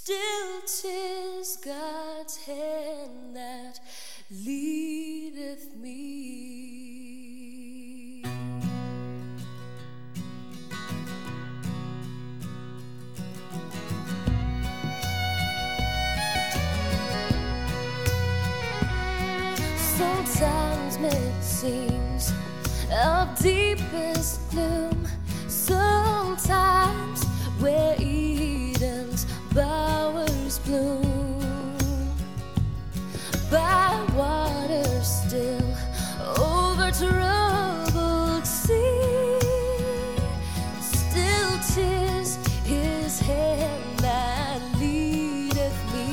Still 'tis God's hand that leadeth me. Sometimes it seems of deepest gloom, sometimes where Eden's bowers bloom, by water still, over troubled sea, still 'tis his hand that leadeth me.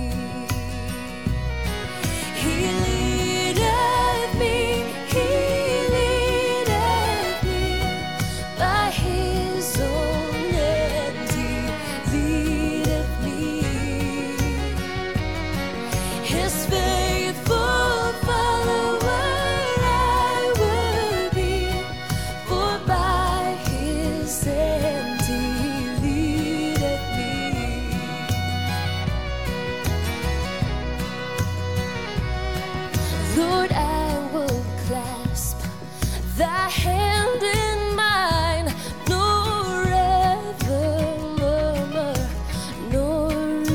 He leadeth me, he leadeth me, by his own hand he leadeth me. His faithful follower I would be, for by his hand he leadeth me. Lord, I will clasp thy hand in mine, nor ever murmur, nor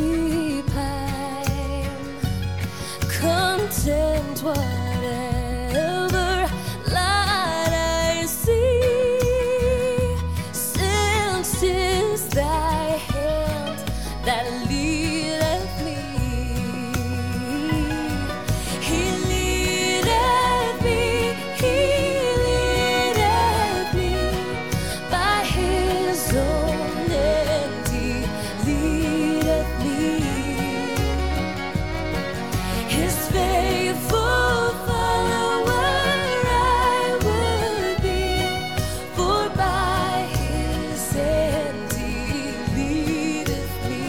repine. Content whatever light I see, since 'tis thy hand that leadeth me. He leadeth me, he leadeth me, by his own hand he leadeth me. His faithful follower I would be, for by his hand he leadeth me.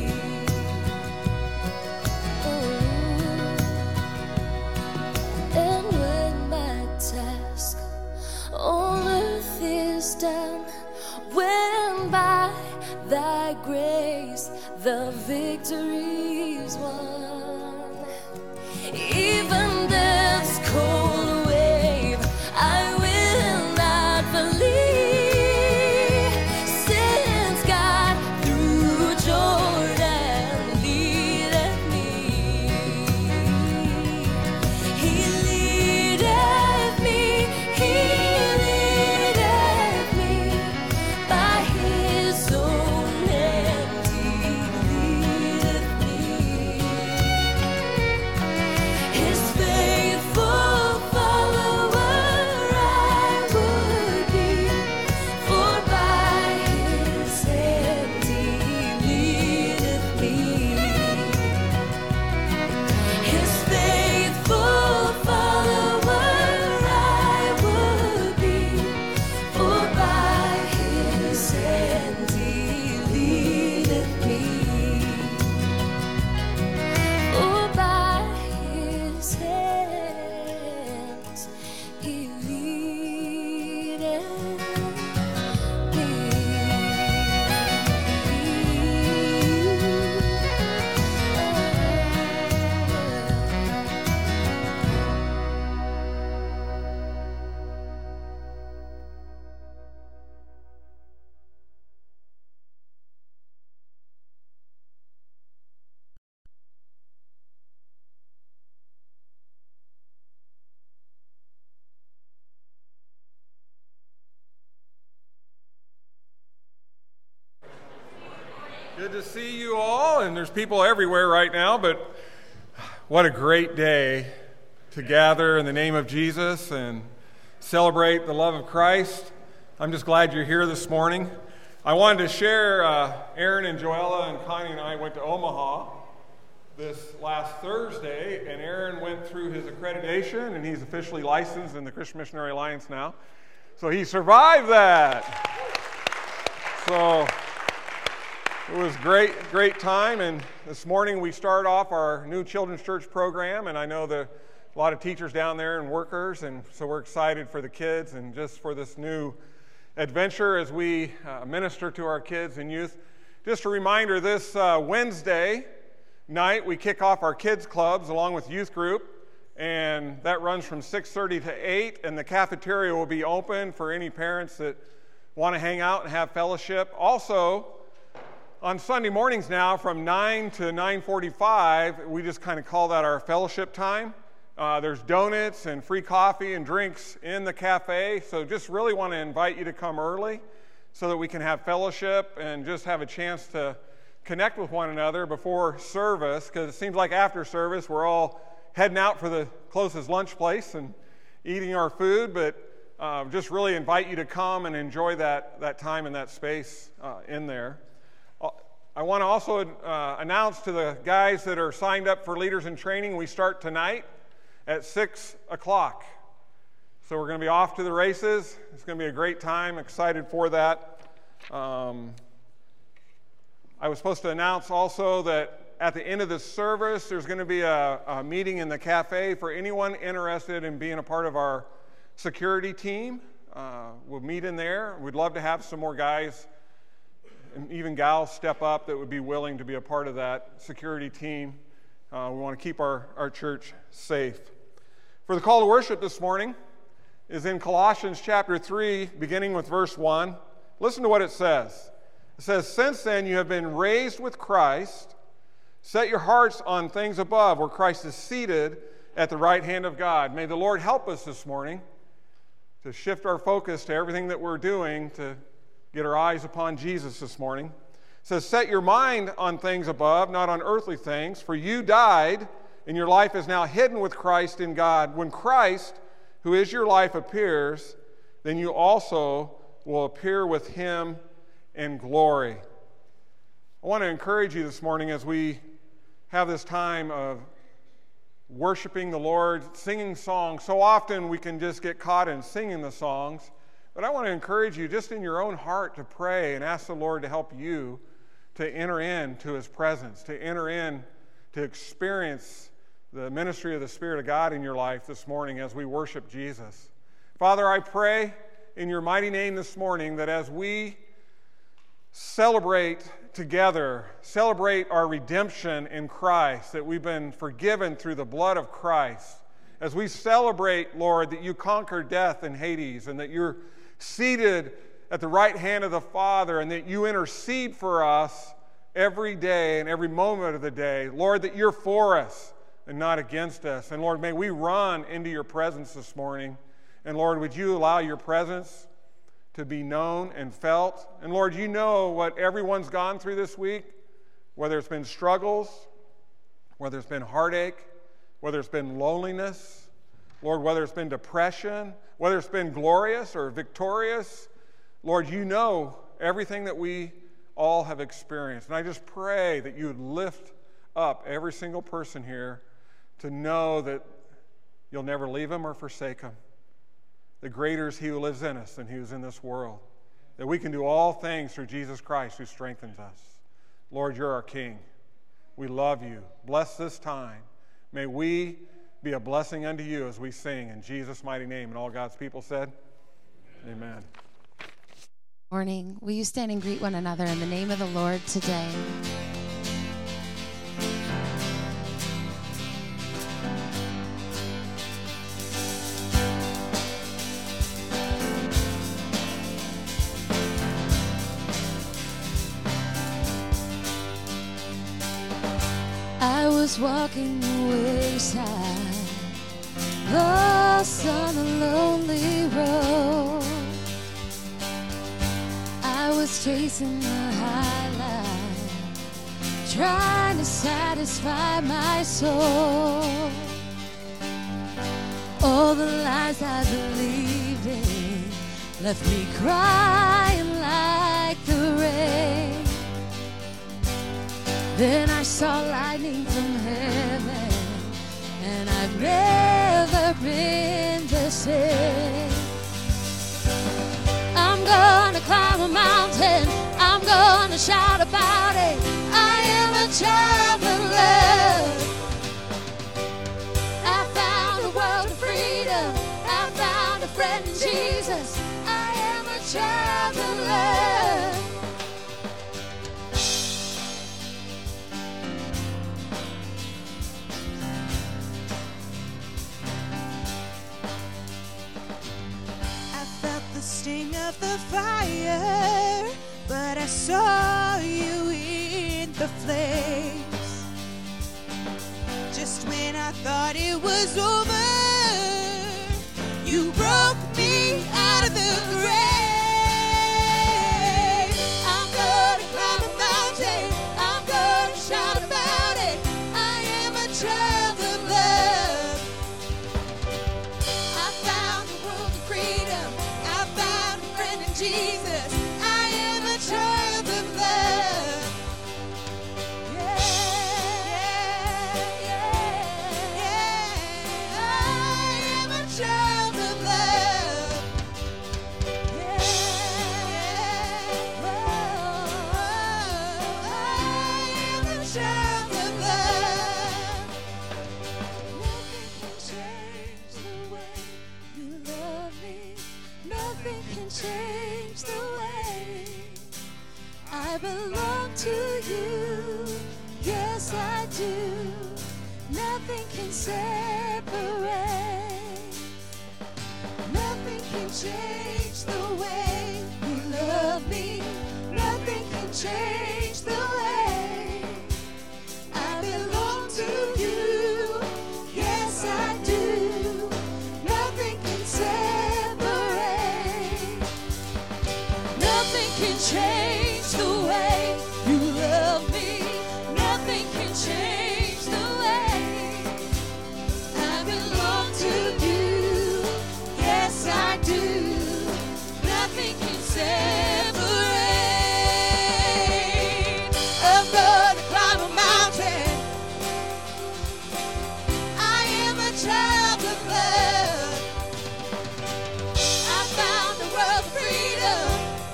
And when my task on earth is done, when by thy grace the victory's won, even death's cold wave I will not flee, since God through Jordan leadeth me. He leadeth me, he leadeth me, by his own hand he leadeth me. His faithful follower I would be, for by his hand he leadeth me. His faithful follower I would be, for by his hand he leadeth me. For by his hands he leadeth Good to see you all, and there's people everywhere right now, but what a great day to gather in the name of Jesus and celebrate the love of Christ. I'm just glad you're here this morning. I wanted to share, Aaron and Joella and Connie and I went to Omaha this last Thursday, and Aaron went through his accreditation, and he's officially licensed in the Christian Missionary Alliance now. So he survived that. So it was great time, and this morning we start off our new Children's Church program, and I know a lot of teachers down there and workers, and so we're excited for the kids and just for this new adventure as we minister to our kids and youth. Just a reminder, this Wednesday night we kick off our kids clubs along with youth group, and that runs from 6:30 to 8, and the cafeteria will be open for any parents that want to hang out and have fellowship. Also, on Sunday mornings now from 9 to 9:45, we just kind of call that our fellowship time. There's donuts and free coffee and drinks in the cafe, so just really want to invite you to come early so that we can have fellowship and just have a chance to connect with one another before service, because it seems like after service we're all heading out for the closest lunch place and eating our food, but just really invite you to come and enjoy that time and that space in there. I want to also announce to the guys that are signed up for Leaders in Training, we start tonight at 6 o'clock. So we're going to be off to the races. It's going to be a great time. Excited for that. I was supposed to announce also that at the end of the service, there's going to be a meeting in the cafe for anyone interested in being a part of our security team. We'll meet in there. We'd love to have some more guys and even gals step up that would be willing to be a part of that security team. We want to keep our church safe. For the call to worship this morning is in Colossians chapter 3, beginning with verse 1. Listen to what it says. It says, "Since then you have been raised with Christ. Set your hearts on things above, where Christ is seated at the right hand of God." May the Lord help us this morning to shift our focus to everything that we're doing to get our eyes upon Jesus this morning. It says, "Set your mind on things above, not on earthly things, for you died, and your life is now hidden with Christ in God. When Christ, who is your life, appears, then you also will appear with him in glory." I want to encourage you this morning as we have this time of worshiping the Lord, singing songs. So often we can just get caught in singing the songs, but I want to encourage you just in your own heart to pray and ask the Lord to help you to enter into his presence, to enter in, to experience the ministry of the Spirit of God in your life this morning as we worship Jesus. Father, I pray in your mighty name this morning that as we celebrate together, celebrate our redemption in Christ, that we've been forgiven through the blood of Christ, as we celebrate, Lord, that you conquered death in Hades and that you're seated at the right hand of the Father and that you intercede for us every day and every moment of the day. Lord, that you're for us and not against us. And Lord, may we run into your presence this morning. And Lord, would you allow your presence to be known and felt? And Lord, you know what everyone's gone through this week, whether it's been struggles, whether it's been heartache, whether it's been loneliness, Lord, whether it's been depression, whether it's been glorious or victorious. Lord, you know everything that we all have experienced. And I just pray that you would lift up every single person here to know that you'll never leave them or forsake them. The greater is he who lives in us than he who's in this world. That we can do all things through Jesus Christ who strengthens us. Lord, you're our King. We love you. Bless this time. May we be a blessing unto you as we sing in Jesus' mighty name. And all God's people said, Amen. Morning. Will you stand and greet one another in the name of the Lord today? I was walking the wayside, lost on a lonely road. I was chasing the high life, trying to satisfy my soul. All the lies I believed in left me crying like the rain. Then I saw lightning from heaven, and I've never been the same. I'm gonna climb a mountain, I'm gonna shout about it. I am a child of love. I found a world of freedom, I found a friend in Jesus. I am a child of love. sting of the fire, but I saw you in the flames. Just when I thought it was over, you broke me out of the grave. I'm gonna climb a mountain, I'm gonna shout about it. I am a child of love. I found the world of freedom, I found a friend in Jesus. I am a child of love. Yeah, yeah, yeah. I am a child of love. Yeah, whoa, I am a child of love. Nothing can change the way you love me. Nothing can change the way I belong to you. Yes, I do. Nothing can separate. Nothing can change the way you love me. Nothing can change the way I belong to you. Yes, I do. Nothing can separate. Nothing can change the way you love me. Nothing can change the way I belong to you. Yes, I do. Nothing can separate. I'm gonna climb a mountain. I am a child of love. I found the world of freedom.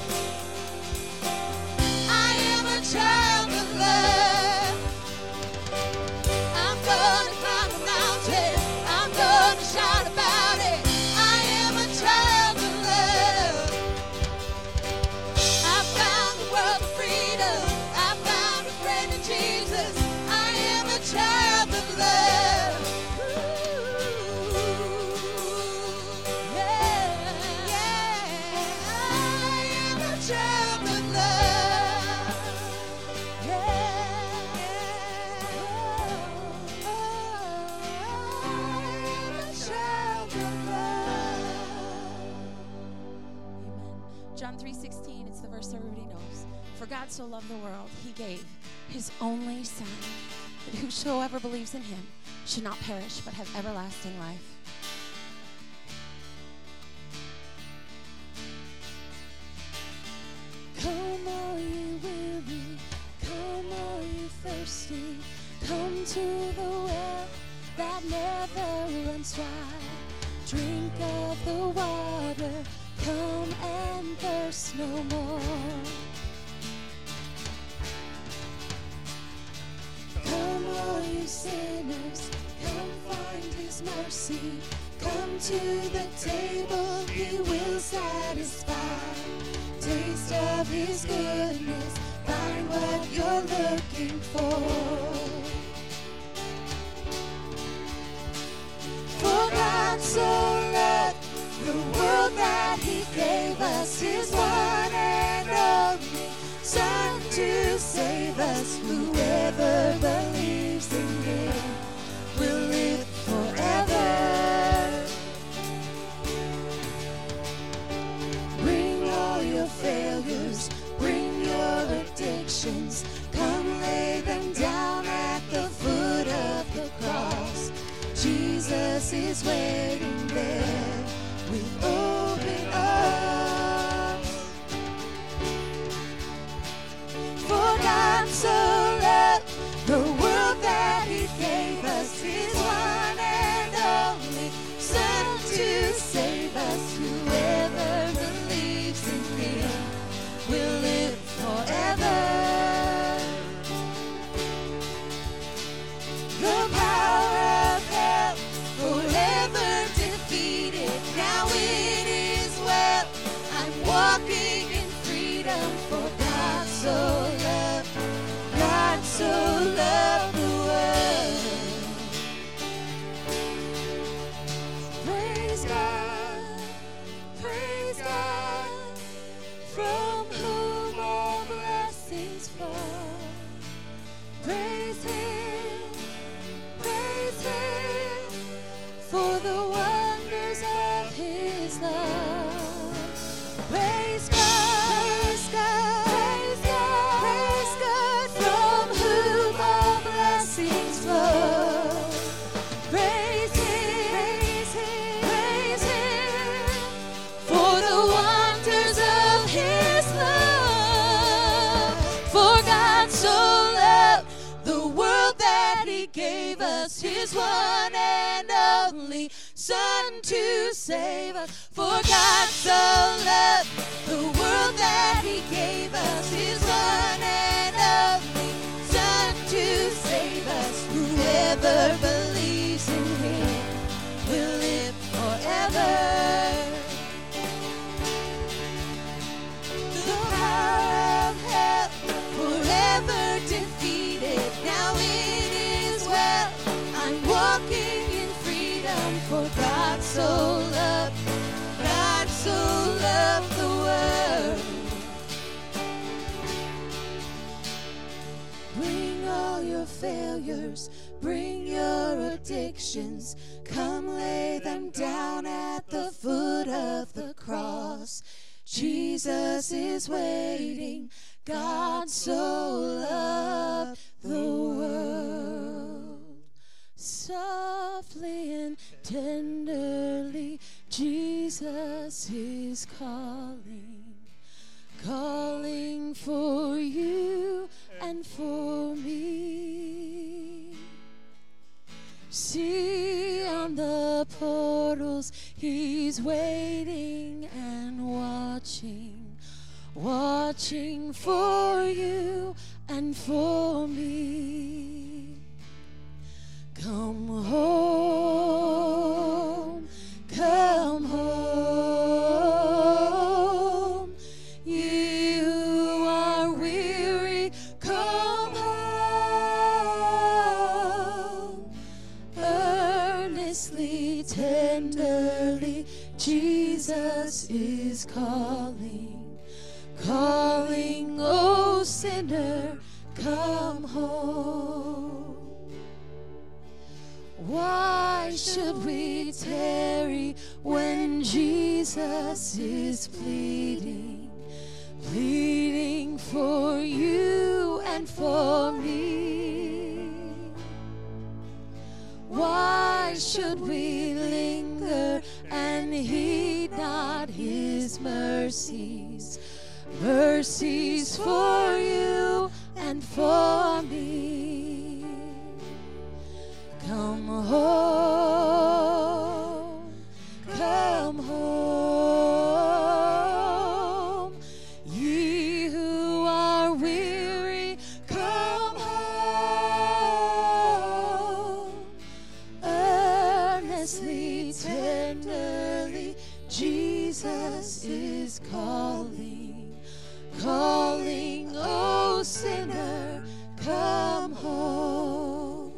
I am a child of love. I'm gonna climb a mountain. I'm gonna shout about it. I am a child of love. I found the world of freedom. I found a friend in Jesus. I am a child of love. Yeah, yeah. I am a child of love. Yeah, yeah. I am a child of love. Amen. John 3:16, it's the verse everybody knows. For God so loved the world, he gave his only Son, that whosoever believes in him should not perish, but have everlasting life. Come all you weary, come all you thirsty, come to the well that never runs dry. Drink of the water, come and thirst no more. Come all you sinners, come find his mercy. Come to the table, he will satisfy. Taste of his goodness, find what you're looking for. For God so loved the world that he gave us his one and only Son to save us. Whoever believes in him will live forever. Bring all your failures, bring your addictions, come lay them down at the foot of the cross. Jesus is waiting there with open arms. For God so loved the world that he gave us his one and only Son to save us. Whoever believes in him will live forever. The power of hell forever defeated. Now it is well. I'm walking in freedom. For God so loved, God so loved the world. Praise God, praise God. his one and only Son to save us. For God so loved the world that he gave us his one and only Son to save us. Whoever believes in him will live forever. The power of hell forever defeated. Now it is well. I'm walking in freedom. For God so loved the world. Bring all your failures, bring your addictions. Come lay them down at the foot of the cross. Jesus is waiting. God so loved the world. Softly and tenderly, Jesus is calling for you and for me. See on the portals, he's waiting and watching for you and for me. Come home, come home. You who are weary, come home. Earnestly, tenderly, Jesus is calling, oh sinner, come home. Why should we tarry when Jesus is pleading for you and for me? Why should we linger and heed not his mercies for you and for me? Come home, come home. Ye who are weary, come home. Earnestly, tenderly, Jesus is calling, oh sinner, come home.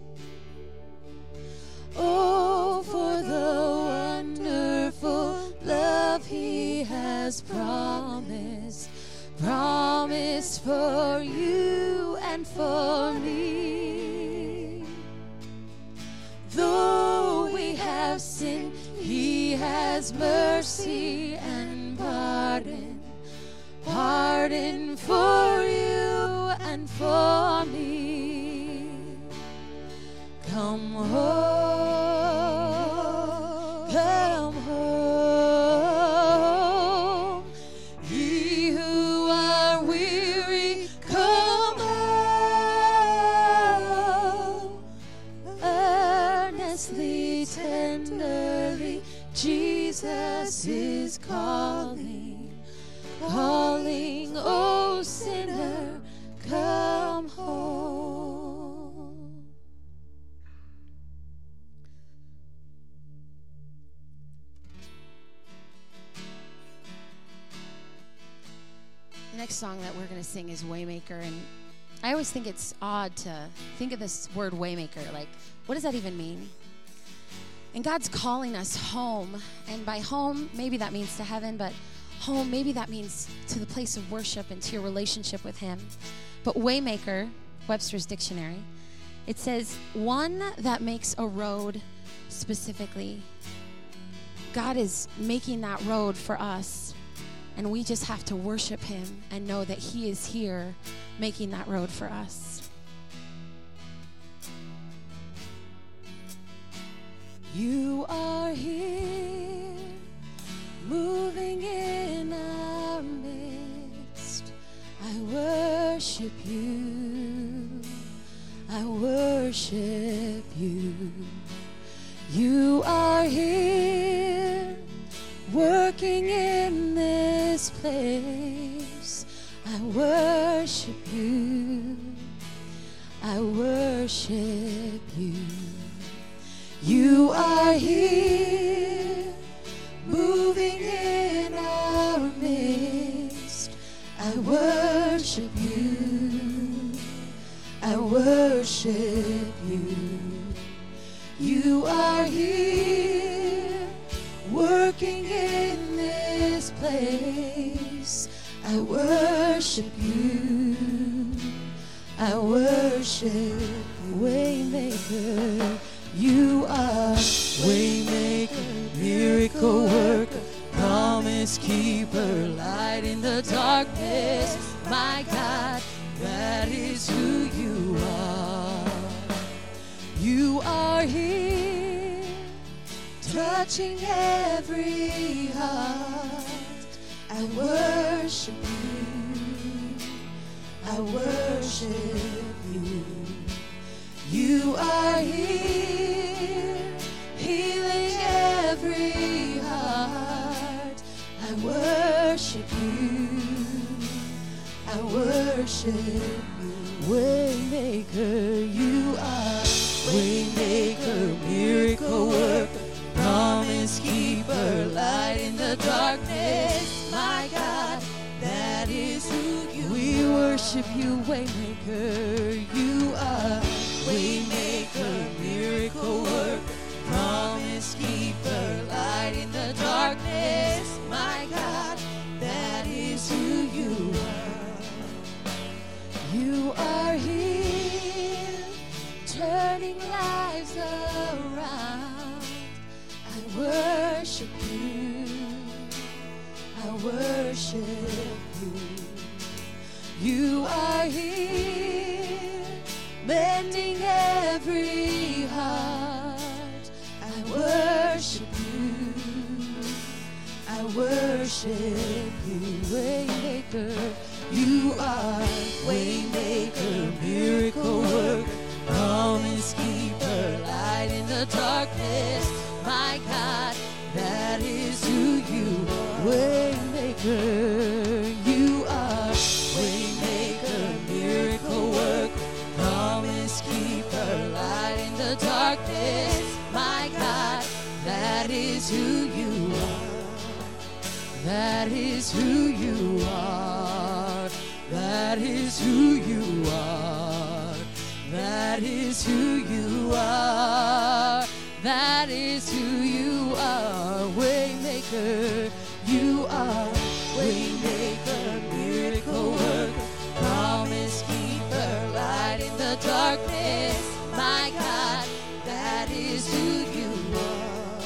Oh, for the wonderful love he has promised for you and for me. Though we have sinned, he has mercy and pardon for you and for me. Come home, come home. Ye who are weary, come home. Earnestly, tenderly, Jesus is calling, oh sinner, come home. The next song that we're going to sing is Waymaker, and I always think it's odd to think of this word Waymaker. Like, what does that even mean? And God's calling us home, and by home, maybe that means to heaven, but home, maybe that means to the place of worship and to your relationship with him. But Waymaker, Webster's Dictionary, it says, one that makes a road specifically. God is making that road for us, and we just have to worship him and know that he is here making that road for us. You are here, moving in our midst. I worship you. I worship you. You are here, working in this place. I worship you. I worship you. You are here, moving in our midst. I worship you. I worship you. You are here, working in this place. I worship you. I worship you. Waymaker, you are waymaker, miracle worker, promise keeper, light in the darkness. My God, that is who you are. You are here, touching every heart. I worship you. I worship you. You are here, healing every heart. I worship you. I worship you. Waymaker, you are waymaker, miracle worker, promise keeper, light in the darkness. My God, that is who you are. We worship you, waymaker. You are waymaker, miracle worker, promise keeper, light in the darkness. My God, that is who you are. You are here, turning lives around. I worship you. I worship you. You are here, mending every heart. I worship you. I worship you. Waymaker, you are waymaker, miracle worker, promise keeper, light in the darkness. My God, that is who you are. Waymaker, you are waymaker, miracle worker, promise keeper, light in the darkness. My God, that is who you are. That is who you are. That is who you are. That is who you are. That is who you are. Waymaker, you are waymaker, miracle worker, promise keeper, light in the darkness. My God, that is who you are.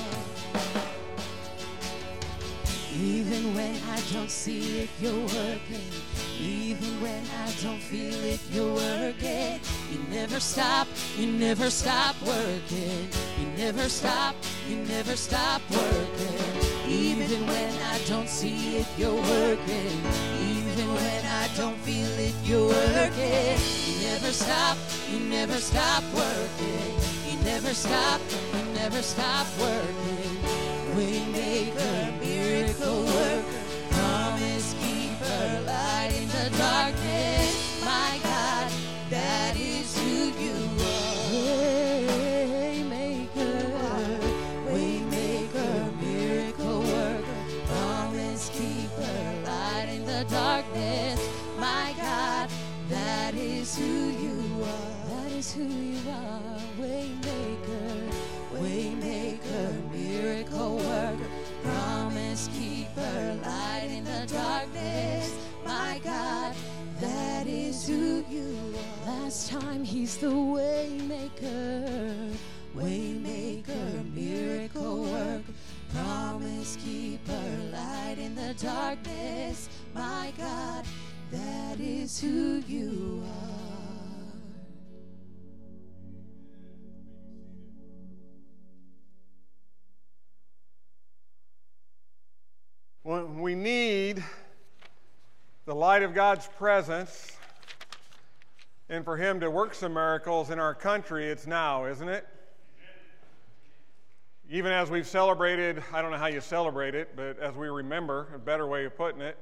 Even when I don't see it, you're working. Even when I don't feel it, you're working. You never stop working. You never stop working. Even when I don't see it, you're working. Even when I don't feel it, you're working. You never stop working. You never stop working. Waymaker, miracle worker, promise keeper, light in the darkness. My God, that is who you are. Waymaker, miracle worker, promise keeper, light in the darkness. My God, that is who you are. That is who you are. Waymaker, miracle worker, promise keeper, light in the darkness. My God, that is who you are. Last time he's the waymaker, miracle worker, promise keeper, light in the darkness. My God, that is who you are. When we need the light of God's presence and for Him to work some miracles in our country, it's now, isn't it? Even as we've celebrated, I don't know how you celebrate it, but as we remember, a better way of putting it,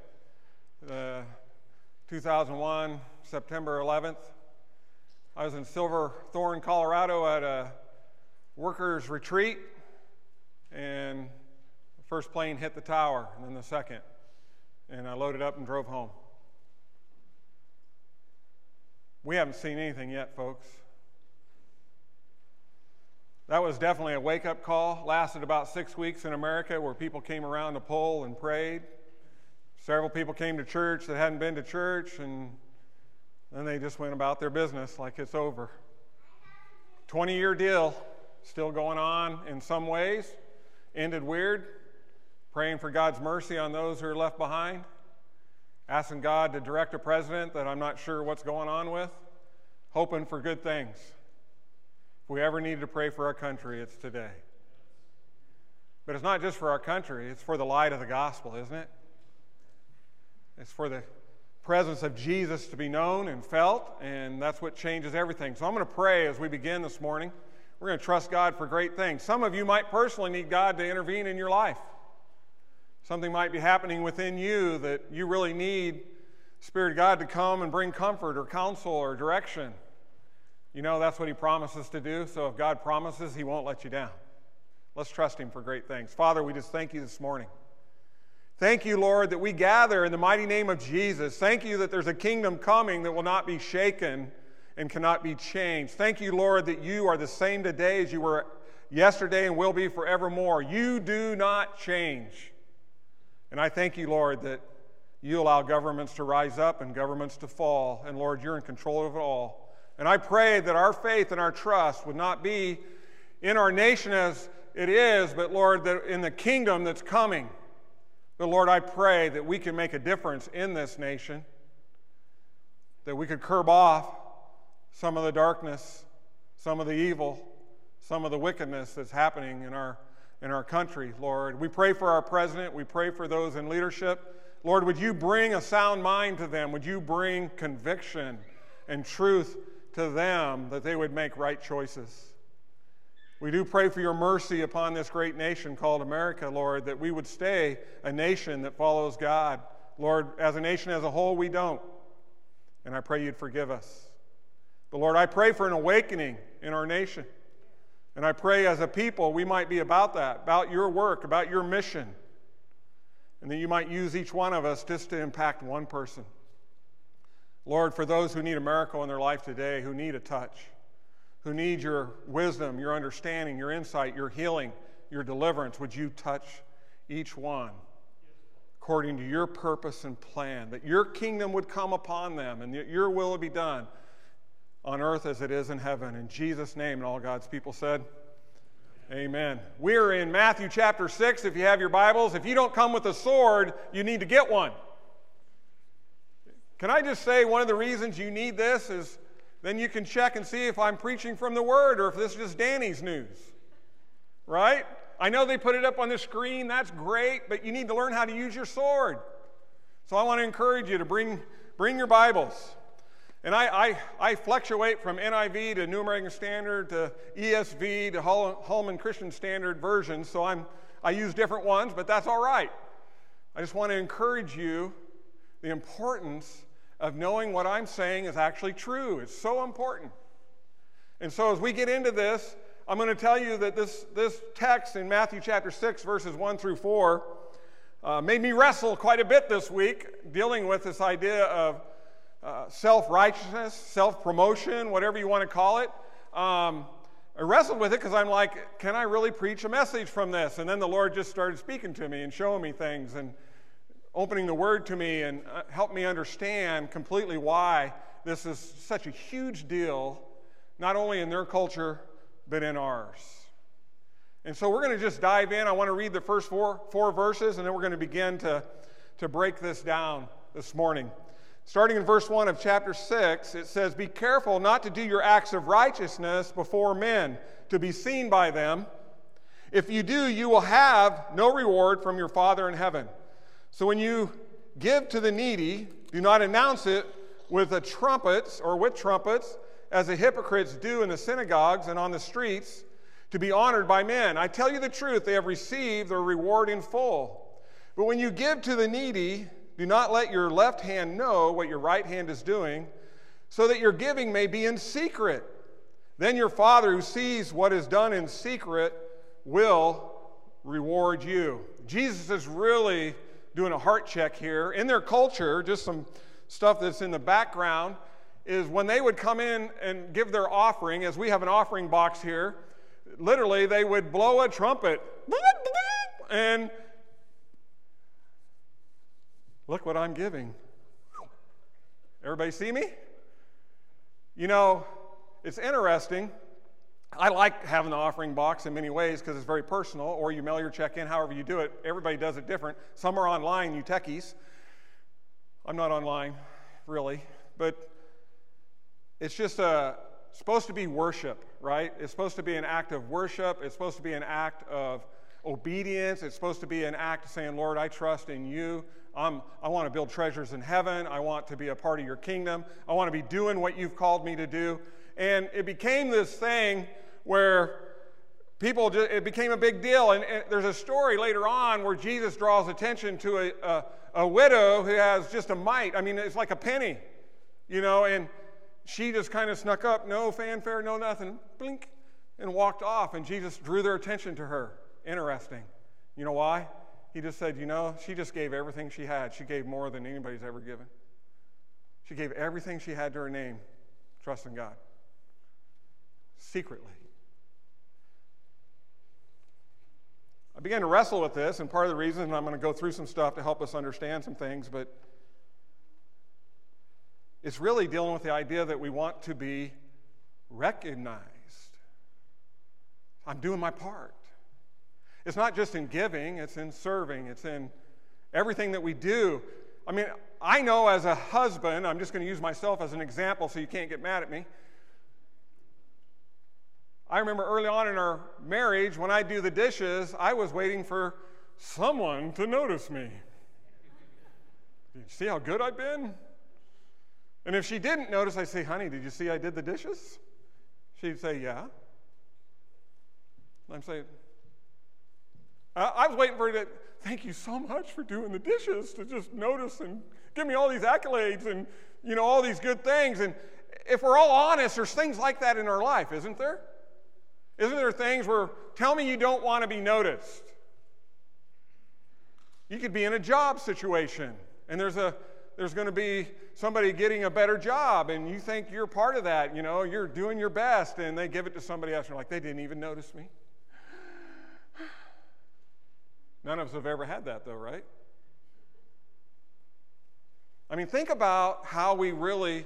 2001, September 11th, I was in Silverthorne, Colorado at a workers' retreat, and the first plane hit the tower, and then the second, and I loaded up and drove home. We haven't seen anything yet, folks. That was definitely a wake-up call. Lasted about 6 weeks in America, where people came around to poll and prayed. Several people came to church that hadn't been to church, and then they just went about their business like it's over. 20-year deal, still going on in some ways. Ended weird. Praying for God's mercy on those who are left behind. Asking God to direct a president that I'm not sure what's going on with. Hoping for good things. If we ever needed to pray for our country, it's today. But it's not just for our country, it's for the light of the gospel, isn't it? It's for the presence of Jesus to be known and felt, and that's what changes everything. So I'm going to pray as we begin this morning. We're going to trust God for great things. Some of you might personally need God to intervene in your life. Something might be happening within you that you really need the Spirit of God to come and bring comfort or counsel or direction. You know, that's what He promises to do, so if God promises, He won't let you down. Let's trust Him for great things. Father, we just thank You this morning. Thank You, Lord, that we gather in the mighty name of Jesus. Thank You that there's a kingdom coming that will not be shaken and cannot be changed. Thank You, Lord, that You are the same today as You were yesterday and will be forevermore. You do not change. And I thank You, Lord, that You allow governments to rise up and governments to fall. And, Lord, You're in control of it all. And I pray that our faith and our trust would not be in our nation as it is, but, Lord, that in the kingdom that's coming. But, Lord, I pray that we can make a difference in this nation, that we could curb off some of the darkness, some of the evil, some of the wickedness that's happening in our country, Lord. We pray for our president. We pray for those in leadership. Lord, would You bring a sound mind to them? Would You bring conviction and truth to them that they would make right choices? We do pray for Your mercy upon this great nation called America, Lord, that we would stay a nation that follows God. Lord, as a nation as a whole, we don't. And I pray You'd forgive us. But Lord, I pray for an awakening in our nation. And I pray as a people we might be about that, about Your work, about Your mission. And that You might use each one of us just to impact one person. Lord, for those who need a miracle in their life today, who need a touch, who need Your wisdom, Your understanding, Your insight, Your healing, Your deliverance, would You touch each one according to Your purpose and plan, that Your kingdom would come upon them and that Your will would be done on earth as it is in heaven. In Jesus' name, and all God's people said, amen. We're in Matthew chapter 6, if you have your Bibles. If you don't come with a sword, you need to get one. Can I just say one of the reasons you need this is then you can check and see if I'm preaching from the Word or if this is just Danny's news, right? I know they put it up on the screen. That's great, but you need to learn how to use your sword. So I want to encourage you to bring your Bibles. And I fluctuate from NIV to New American Standard to ESV to Holman Christian Standard Version, so I use different ones, but that's all right. I just want to encourage you the importance of knowing what I'm saying is actually true. It's so important. And so as we get into this, I'm going to tell you that this text in Matthew chapter 6, verses 1 through 4, made me wrestle quite a bit this week, dealing with this idea of self-righteousness, self-promotion, whatever you want to call it. I wrestled with it because I'm like, can I really preach a message from this? And then the Lord just started speaking to me and showing me things and opening the Word to me and helped me understand completely why this is such a huge deal, not only in their culture, but in ours. And so we're going to just dive in. I want to read the first four verses, and then we're going to begin to break this down this morning. Starting in verse 1 of chapter 6, it says, "Be careful not to do your acts of righteousness before men, to be seen by them. If you do, you will have no reward from your Father in heaven. So when you give to the needy, do not announce it with trumpets, as the hypocrites do in the synagogues and on the streets, to be honored by men. I tell you the truth, they have received their reward in full. But when you give to the needy, do not let your left hand know what your right hand is doing, so that your giving may be in secret. Then your Father who sees what is done in secret will reward you. Jesus is really doing a heart check here. In their culture, just some stuff that's in the background, is when they would come in and give their offering, as we have an offering box here, literally they would blow a trumpet and look what I'm giving. Everybody see me? You know, it's interesting. I like having the offering box in many ways because it's very personal, or you mail your check in, however you do it. Everybody does it different. Some are online, you techies. I'm not online, really. But it's just supposed to be worship, right? It's supposed to be an act of worship. It's supposed to be an act of obedience. It's supposed to be an act of saying, Lord, I trust in you. I want to build treasures in heaven. I want to be a part of your kingdom. I want to be doing what you've called me to do. And it became this thing where it became a big deal. And there's a story later on where Jesus draws attention to a widow who has just a mite. I mean, it's like a penny, you know, and she just kind of snuck up, no fanfare, no nothing, blink, and walked off. And Jesus drew their attention to her. Interesting. You know why? He just said, you know, she just gave everything she had. She gave more than anybody's ever given. She gave everything she had to her name, trusting God. Secretly. I began to wrestle with this, and part of the reason, and I'm going to go through some stuff to help us understand some things, but it's really dealing with the idea that we want to be recognized. I'm doing my part. It's not just in giving, it's in serving, it's in everything that we do. I mean, I know as a husband, I'm just going to use myself as an example so you can't get mad at me. I remember early on in our marriage, when I do the dishes, I was waiting for someone to notice me. You see how good I've been? And if she didn't notice, I'd say, honey, did you see I did the dishes? She'd say, yeah. I'm saying, I was waiting for her to, thank you so much for doing the dishes, to just notice and give me all these accolades and, you know, all these good things. And if we're all honest, there's things like that in our life, isn't there? Isn't there things where, tell me you don't want to be noticed? You could be in a job situation, and there's going to be somebody getting a better job, and you think you're part of that, you know, you're doing your best, and they give it to somebody else, and you're like, they didn't even notice me. None of us have ever had that, though, right? I mean, think about how we really,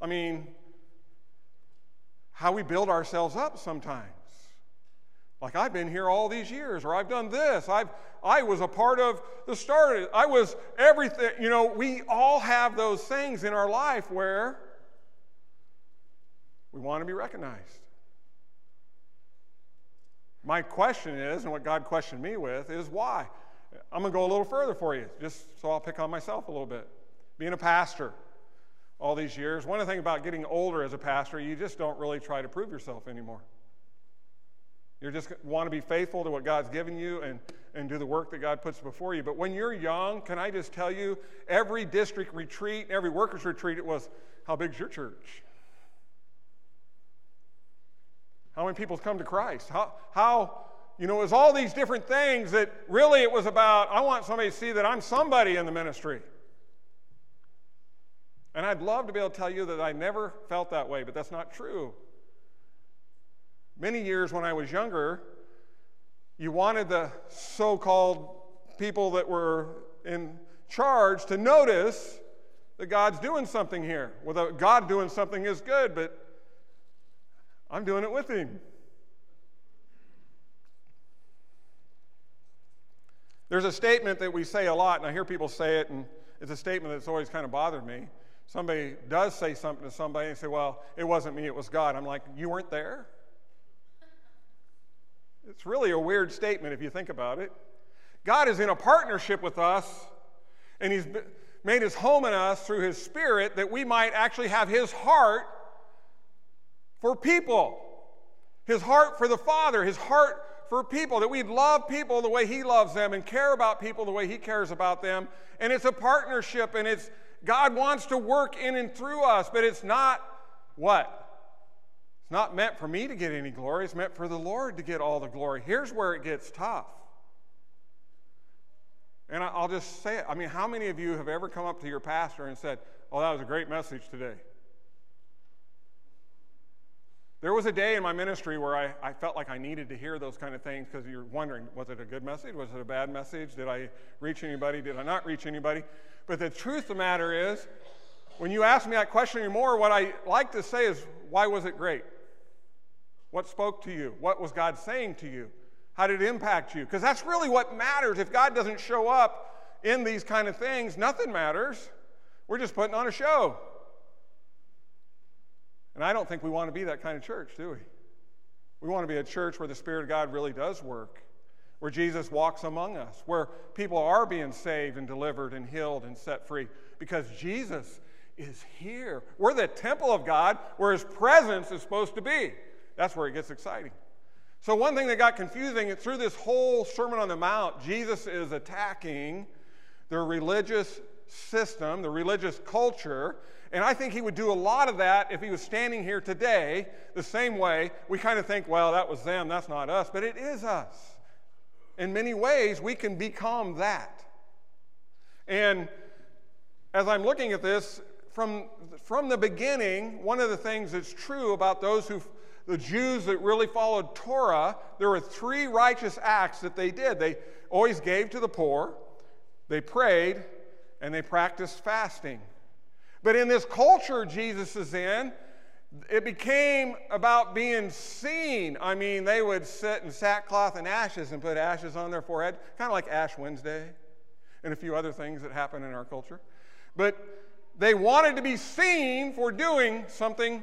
how we build ourselves up sometimes. Like, I've been here all these years, or I've done this. I was a part of the start. I was everything. You know, we all have those things in our life where we want to be recognized. My question is, and what God questioned me with, is why? I'm going to go a little further for you, just so I'll pick on myself a little bit. Being a pastor all these years, one of the things about getting older as a pastor, you just don't really try to prove yourself anymore. You just want to be faithful to what God's given you and do the work that God puts before you. But when you're young, can I just tell you, every district retreat, every workers retreat, it was, how big's your church? How many people come to Christ? How you know, it was all these different things that really it was about, I want somebody to see that I'm somebody in the ministry. And I'd love to be able to tell you that I never felt that way, but that's not true. Many years when I was younger, you wanted the so-called people that were in charge to notice that God's doing something here. Well, God doing something is good, but I'm doing it with him. There's a statement that we say a lot, and I hear people say it, and it's a statement that's always kind of bothered me. Somebody does say something to somebody and say, well, it wasn't me, it was God. I'm like, you weren't there? It's really a weird statement if you think about it. God is in a partnership with us, and he's made his home in us through his Spirit that we might actually have his heart for people. His heart for the Father, his heart for people, that we'd love people the way he loves them and care about people the way he cares about them. And it's a partnership, and God wants to work in and through us, but it's not what? It's not meant for me to get any glory. It's meant for the Lord to get all the glory. Here's where it gets tough. And I'll just say it. I mean, how many of you have ever come up to your pastor and said, "Oh, that was a great message today"? There was a day in my ministry where I felt like I needed to hear those kind of things, because you're wondering, was it a good message? Was it a bad message? Did I reach anybody? Did I not reach anybody? But the truth of the matter is, when you ask me that question anymore, what I like to say is, why was it great? What spoke to you? What was God saying to you? How did it impact you? Because that's really what matters. If God doesn't show up in these kind of things, nothing matters. We're just putting on a show. And I don't think we want to be that kind of church, do we? We want to be a church where the Spirit of God really does work, where Jesus walks among us, where people are being saved and delivered and healed and set free, because Jesus is here. We're the temple of God, where his presence is supposed to be. That's where it gets exciting. So one thing that got confusing, through this whole Sermon on the Mount, Jesus is attacking the religious system, the religious culture, and I think he would do a lot of that if he was standing here today the same way. We kind of think, well, that was them, that's not us, but it is us. In many ways, we can become that. And as I'm looking at this, from the beginning, one of the things that's true about the Jews that really followed Torah, there were 3 righteous acts that they did. They always gave to the poor, they prayed, and they practiced fasting. But in this culture Jesus is in, it became about being seen. I mean, they would sit in sackcloth and ashes and put ashes on their forehead, kind of like Ash Wednesday and a few other things that happen in our culture. But they wanted to be seen for doing something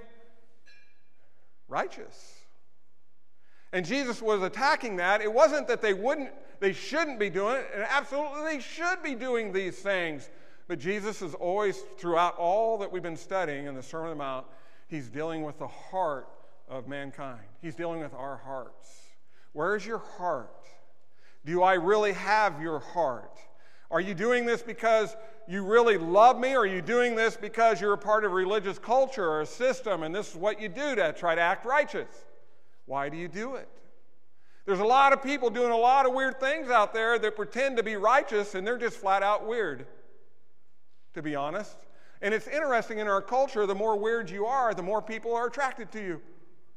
righteous. And Jesus was attacking that. It wasn't that they shouldn't be doing it, and absolutely they should be doing these things. But Jesus is always, throughout all that we've been studying in the Sermon on the Mount, he's dealing with the heart of mankind. He's dealing with our hearts. Where is your heart? Do I really have your heart? Are you doing this because you really love me, or are you doing this because you're a part of a religious culture or a system, and this is what you do to try to act righteous? Why do you do it? There's a lot of people doing a lot of weird things out there that pretend to be righteous, and they're just flat out weird, to be honest. And it's interesting, in our culture, the more weird you are, the more people are attracted to you.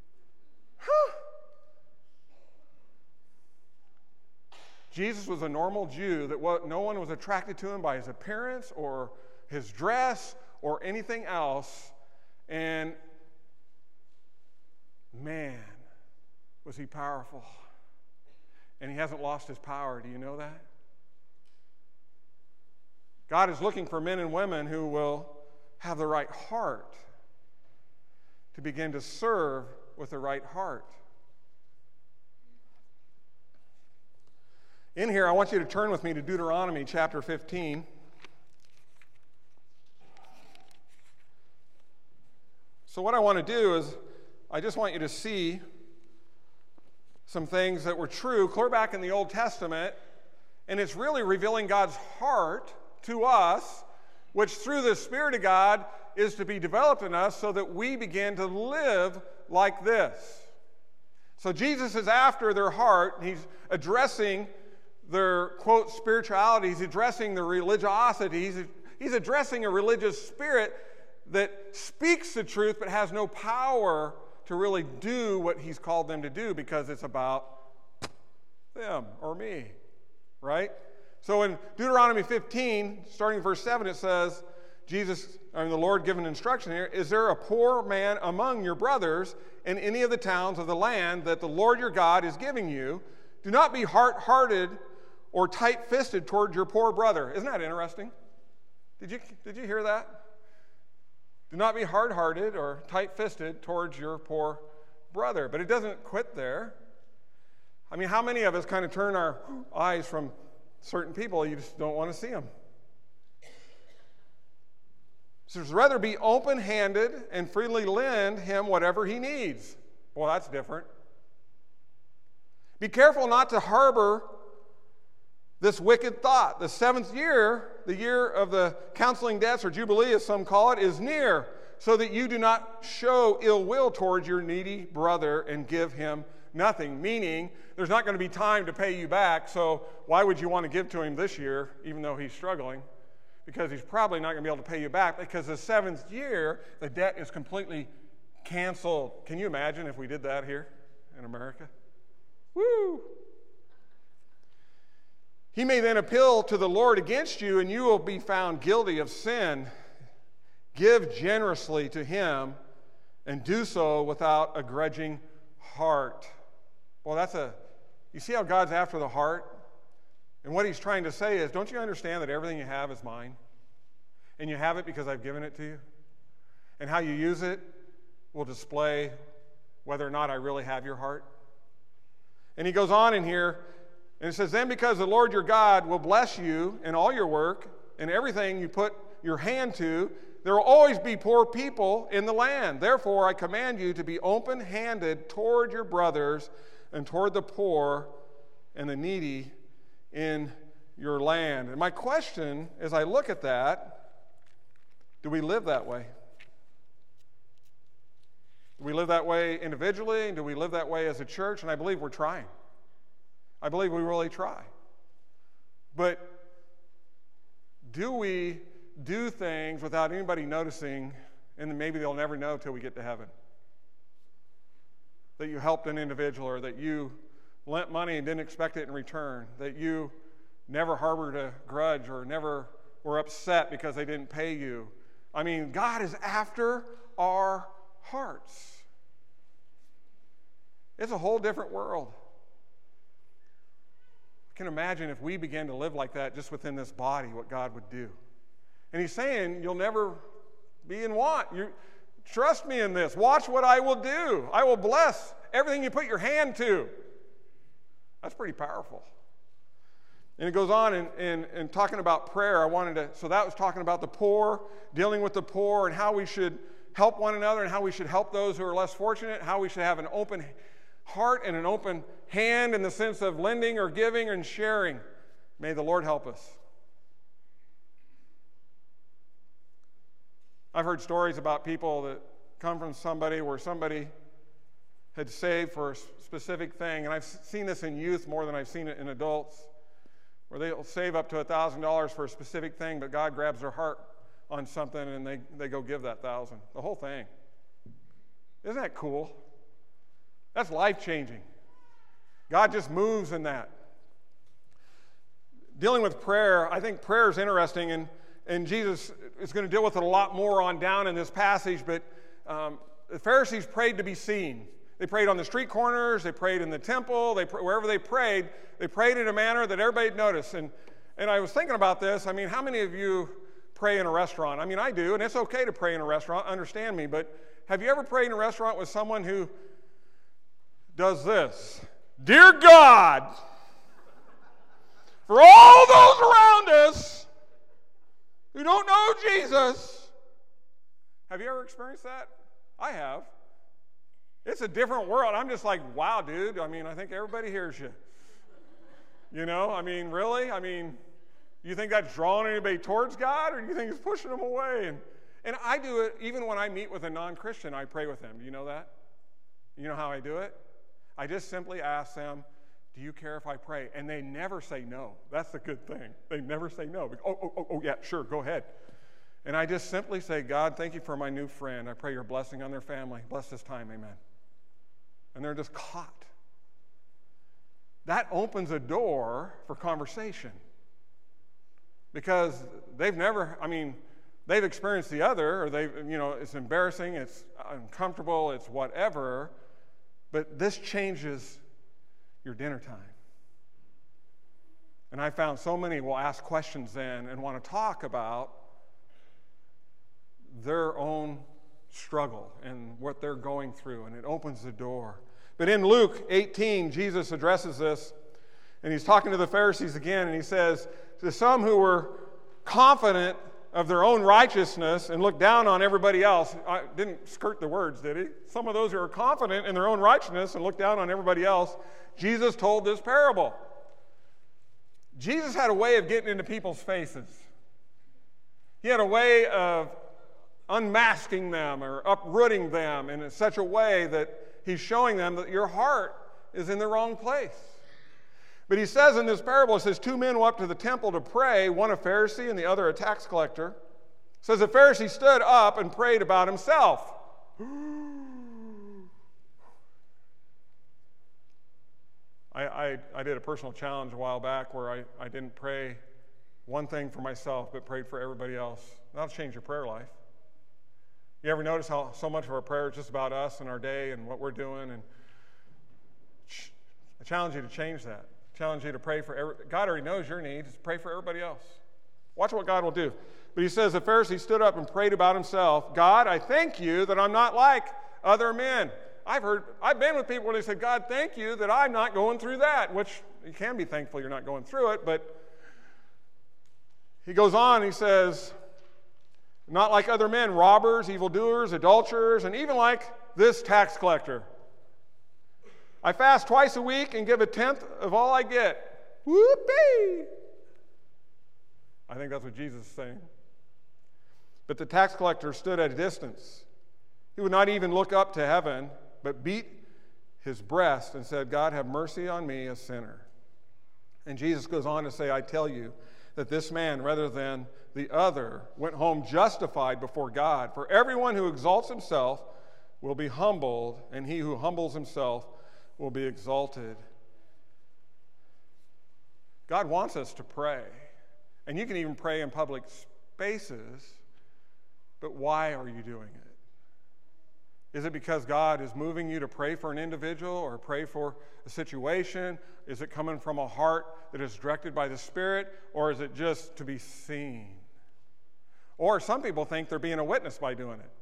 Jesus was a normal Jew that no one was attracted to him by his appearance or his dress or anything else. And man, was he powerful. And he hasn't lost his power. Do you know that? God is looking for men and women who will have the right heart to begin to serve with the right heart. In here, I want you to turn with me to Deuteronomy chapter 15. So what I want to do is, I just want you to see some things that were true clear back in the Old Testament, and it's really revealing God's heart to us, which through the Spirit of God is to be developed in us so that we begin to live like this. So Jesus is after their heart. He's addressing their, quote, spirituality. He's addressing their religiosity. He's addressing a religious spirit that speaks the truth but has no power to really do what he's called them to do, because it's about them or me, right? So in Deuteronomy 15, starting verse 7, it says, the Lord given instruction here, is there a poor man among your brothers in any of the towns of the land that the Lord your God is giving you? Do not be hard-hearted or tight-fisted toward your poor brother. Isn't that interesting? Did you hear that? Do not be hard-hearted or tight-fisted towards your poor brother. But it doesn't quit there. I mean, how many of us kind of turn our eyes from certain people, you just don't want to see them? So rather be open-handed and freely lend him whatever he needs. Well, that's different. Be careful not to harbor this wicked thought. The 7th year, the year of the counseling debts, or Jubilee as some call it, is near, so that you do not show ill will towards your needy brother and give him nothing. Meaning, there's not going to be time to pay you back, so why would you want to give to him this year, even though he's struggling? Because he's probably not going to be able to pay you back, because the 7th year, the debt is completely canceled. Can you imagine if we did that here in America? Woo! He may then appeal to the Lord against you, and you will be found guilty of sin. Give generously to him, and do so without a grudging heart. Well, you see how God's after the heart? And what he's trying to say is, don't you understand that everything you have is mine? And you have it because I've given it to you? And how you use it will display whether or not I really have your heart. And he goes on in here, and it says, then because the Lord your God will bless you in all your work and everything you put your hand to, there will always be poor people in the land. Therefore, I command you to be open-handed toward your brothers and toward the poor and the needy in your land. And my question, as I look at that, do we live that way? Do we live that way individually? And do we live that way as a church? And I believe we're trying. I believe we really try. But do we do things without anybody noticing, and then maybe they'll never know till we get to heaven? That you helped an individual, or that you lent money and didn't expect it in return, that you never harbored a grudge or never were upset because they didn't pay you. I mean, God is after our hearts. It's a whole different world. I can imagine if we began to live like that just within this body, what God would do. And he's saying, you'll never be in want. Trust me in this. Watch what I will do. I will bless everything you put your hand to. That's pretty powerful. And it goes on in talking about prayer. So that was talking about the poor, dealing with the poor, and how we should help one another, and how we should help those who are less fortunate, how we should have an open heart and an open hand in the sense of lending or giving and sharing. May the Lord help us. I've heard stories about people that come from somebody where somebody had saved for a specific thing, and I've seen this in youth more than I've seen it in adults, where they'll save up to $1,000 for a specific thing, but God grabs their heart on something and they go give that $1,000. The whole thing. Isn't that cool? That's life-changing. God just moves in that. Dealing with prayer, I think prayer is interesting, and Jesus is going to deal with it a lot more on down in this passage, but the Pharisees prayed to be seen. They prayed on the street corners, they prayed in the temple, wherever they prayed in a manner that everybody would notice. And I was thinking about this. I mean, how many of you pray in a restaurant? I mean, I do, and it's okay to pray in a restaurant, understand me, but have you ever prayed in a restaurant with someone who does this? Dear God, for all those around us who don't know Jesus. Have you ever experienced that? I have. It's a different world. I'm just like, wow, dude. I mean, I think everybody hears you. You know, I mean, really? I mean, you think that's drawing anybody towards God, or do you think it's pushing them away? And I do it even when I meet with a non-Christian. I pray with them. Do you know that? You know how I do it? I just simply ask them, do you care if I pray? And they never say no. That's the good thing. They never say no. Oh, yeah, sure, go ahead. And I just simply say, God, thank you for my new friend. I pray your blessing on their family. Bless this time, amen. And they're just caught. That opens a door for conversation. Because they've experienced the other, or it's embarrassing, it's uncomfortable, it's whatever, but this changes your dinner time. And I found so many will ask questions then and want to talk about their own struggle and what they're going through, and it opens the door. But in Luke 18, Jesus addresses this, and he's talking to the Pharisees again, and he says, to some who were confident of their own righteousness and look down on everybody else. I didn't skirt the words, did he? Some of those who are confident in their own righteousness and look down on everybody else, Jesus told this parable. Jesus had a way of getting into people's faces. He had a way of unmasking them or uprooting them in such a way that he's showing them that your heart is in the wrong place. But he says in this parable, it says, 2 men went up to the temple to pray, one a Pharisee and the other a tax collector. It says the Pharisee stood up and prayed about himself. I did a personal challenge a while back where I didn't pray one thing for myself, but prayed for everybody else. That'll change your prayer life. You ever notice how so much of our prayer is just about us and our day and what we're doing? And I challenge you to change that. I challenge you to pray for God already knows your needs. Pray for everybody else. Watch what God will do. But he says the Pharisee stood up and prayed about himself. God, I thank you that I'm not like other men. I've been with people when they said, God, thank you that I'm not going through that, which you can be thankful you're not going through it, but he goes on, he says, not like other men, robbers, evildoers, adulterers, and even like this tax collector. I fast twice a week and give 1/10 of all I get. Whoopee! I think that's what Jesus is saying. But the tax collector stood at a distance. He would not even look up to heaven, but beat his breast and said, God, have mercy on me, a sinner. And Jesus goes on to say, I tell you that this man, rather than the other, went home justified before God. For everyone who exalts himself will be humbled, and he who humbles himself will be exalted. God wants us to pray. And you can even pray in public spaces, but why are you doing it? Is it because God is moving you to pray for an individual or pray for a situation? Is it coming from a heart that is directed by the Spirit, or is it just to be seen? Or some people think they're being a witness by doing it.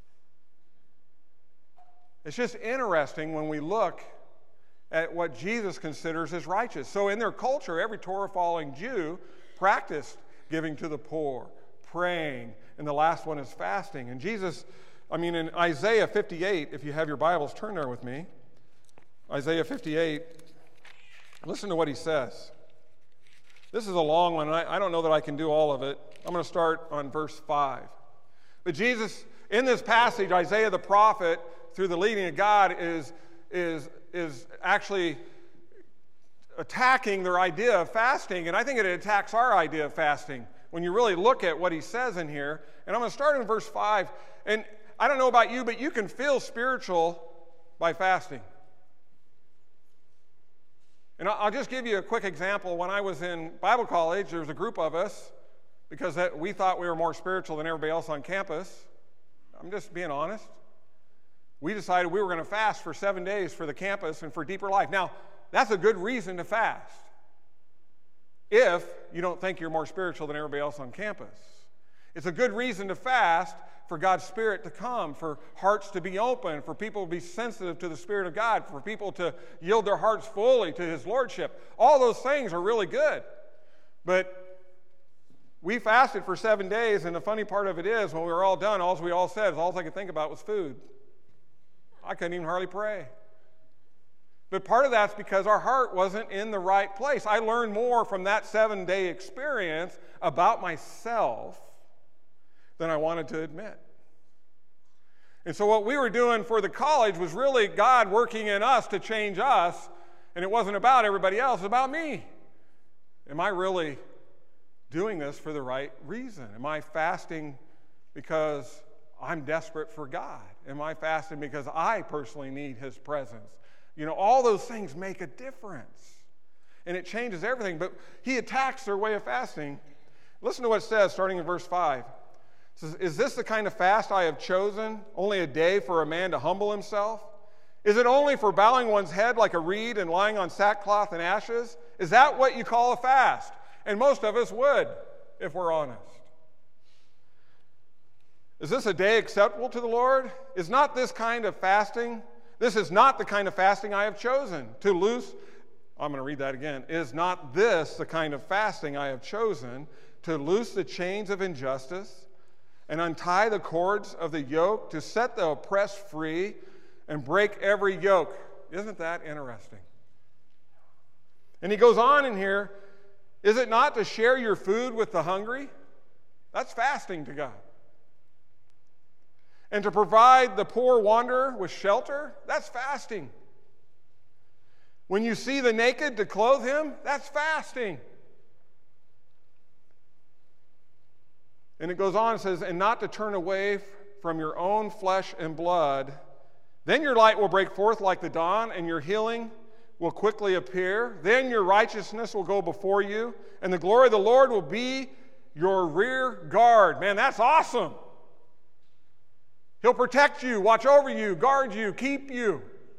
It's just interesting when we look at what Jesus considers as righteous. So in their culture, every Torah-following Jew practiced giving to the poor, praying, and the last one is fasting. And in Isaiah 58, if you have your Bibles, turn there with me. Isaiah 58, listen to what he says. This is a long one. I don't know that I can do all of it. I'm going to start on verse 5. But Jesus, in this passage, Isaiah the prophet, through the leading of God, is actually attacking their idea of fasting. And I think it attacks our idea of fasting when you really look at what he says in here. And I'm going to start in verse 5. And I don't know about you, but you can feel spiritual by fasting. And I'll just give you a quick example. When I was in Bible college, there was a group of us, because we thought we were more spiritual than everybody else on campus. I'm just being honest. We decided we were going to fast for 7 days for the campus and for Deeper Life. Now, that's a good reason to fast if you don't think you're more spiritual than everybody else on campus. It's a good reason to fast for God's Spirit to come, for hearts to be open, for people to be sensitive to the Spirit of God, for people to yield their hearts fully to His Lordship. All those things are really good. But we fasted for 7 days, and the funny part of it is, when we were all done, all we all said is all I could think about was food. I couldn't even hardly pray. But part of that's because our heart wasn't in the right place. I learned more from that 7-day experience about myself than I wanted to admit. And so what we were doing for the college was really God working in us to change us, and it wasn't about everybody else, it was about me. Am I really doing this for the right reason? Am I fasting because I'm desperate for God? Am I fasting because I personally need His presence? You know, all those things make a difference. And it changes everything. But he attacks their way of fasting. Listen to what it says, starting in verse 5. It says, is this the kind of fast I have chosen, only a day for a man to humble himself? Is it only for bowing one's head like a reed and lying on sackcloth and ashes? Is that what you call a fast? And most of us would, if we're honest. Is this a day acceptable to the Lord? Is not this kind of fasting? This is not the kind of fasting I have chosen to loose. I'm going to read that again. Is not this the kind of fasting I have chosen to loose the chains of injustice and untie the cords of the yoke, to set the oppressed free and break every yoke. Isn't that interesting? And he goes on in here, is it not to share your food with the hungry? That's fasting to God. And to provide the poor wanderer with shelter? That's fasting. When you see the naked, to clothe him? That's fasting. And it goes on and says, and not to turn away from your own flesh and blood. Then your light will break forth like the dawn, and your healing will quickly appear. Then your righteousness will go before you, and the glory of the Lord will be your rear guard. Man, that's awesome. He'll protect you, watch over you, guard you, keep you.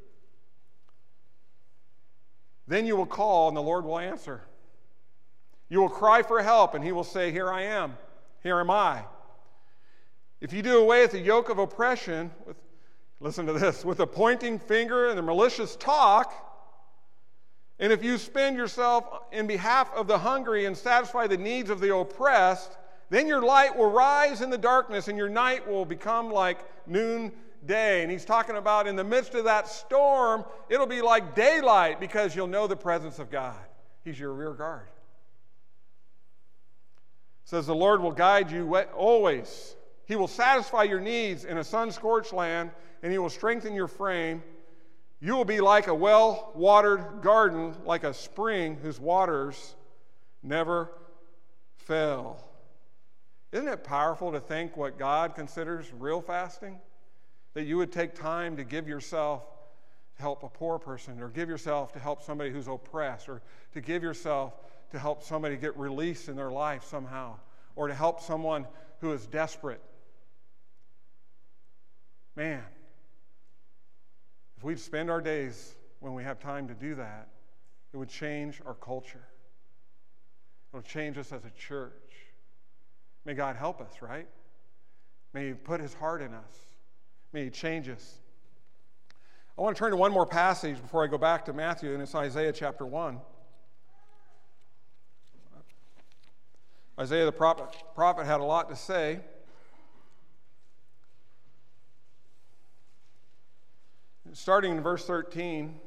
Then you will call, and the Lord will answer. You will cry for help, and he will say, here I am. Here am I. If you do away with the yoke of oppression, listen to this, with the pointing finger and the malicious talk, and if you spend yourself in behalf of the hungry and satisfy the needs of the oppressed, then your light will rise in the darkness and your night will become like noonday. And he's talking about in the midst of that storm, it'll be like daylight because you'll know the presence of God. He's your rear guard. It says the Lord will guide you always. He will satisfy your needs in a sun-scorched land, and he will strengthen your frame. You will be like a well-watered garden, like a spring whose waters never fail. Isn't it powerful to think what God considers real fasting? That you would take time to give yourself to help a poor person, or give yourself to help somebody who's oppressed, or to give yourself to help somebody get released in their life somehow, or to help someone who is desperate. Man, if we'd spend our days when we have time to do that, it would change our culture. It would change us as a church. May God help us, right? May he put his heart in us. May he change us. I want to turn to one more passage before I go back to Matthew, and it's Isaiah chapter 1. Isaiah the prophet had a lot to say. Starting in verse 13,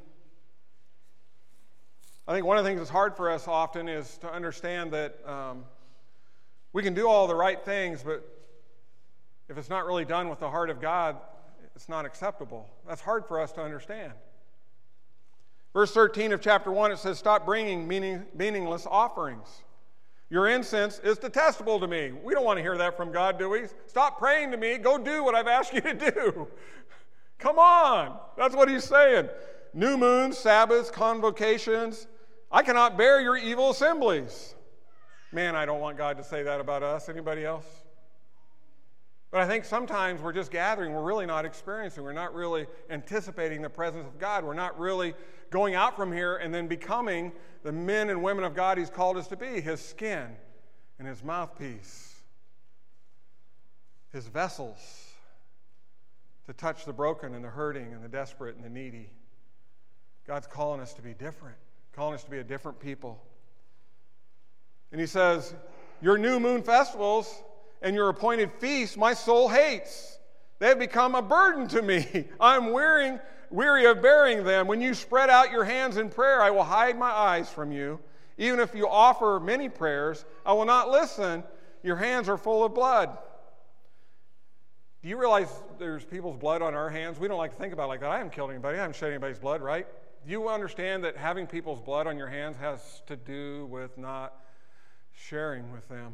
I think one of the things that's hard for us often is to understand that we can do all the right things, but if it's not really done with the heart of God, it's not acceptable. That's hard for us to understand. Verse 13 of chapter 1, it says, stop bringing meaningless offerings. Your incense is detestable to me. We don't want to hear that from God, do we? Stop praying to me. Go do what I've asked you to do. Come on. That's what he's saying. New moons, Sabbaths, convocations. I cannot bear your evil assemblies. Man, I don't want God to say that about us. Anybody else? But I think sometimes we're just gathering. We're really not experiencing. We're not really anticipating the presence of God. We're not really going out from here and then becoming the men and women of God he's called us to be, his skin and his mouthpiece, his vessels to touch the broken and the hurting and the desperate and the needy. God's calling us to be different, calling us to be a different people. And he says, your new moon festivals and your appointed feasts, my soul hates. They have become a burden to me. I'm weary of bearing them. When you spread out your hands in prayer, I will hide my eyes from you. Even if you offer many prayers, I will not listen. Your hands are full of blood. Do you realize there's people's blood on our hands? We don't like to think about it like that. I haven't killed anybody. I haven't shed anybody's blood, right? Do you understand that having people's blood on your hands has to do with not sharing with them,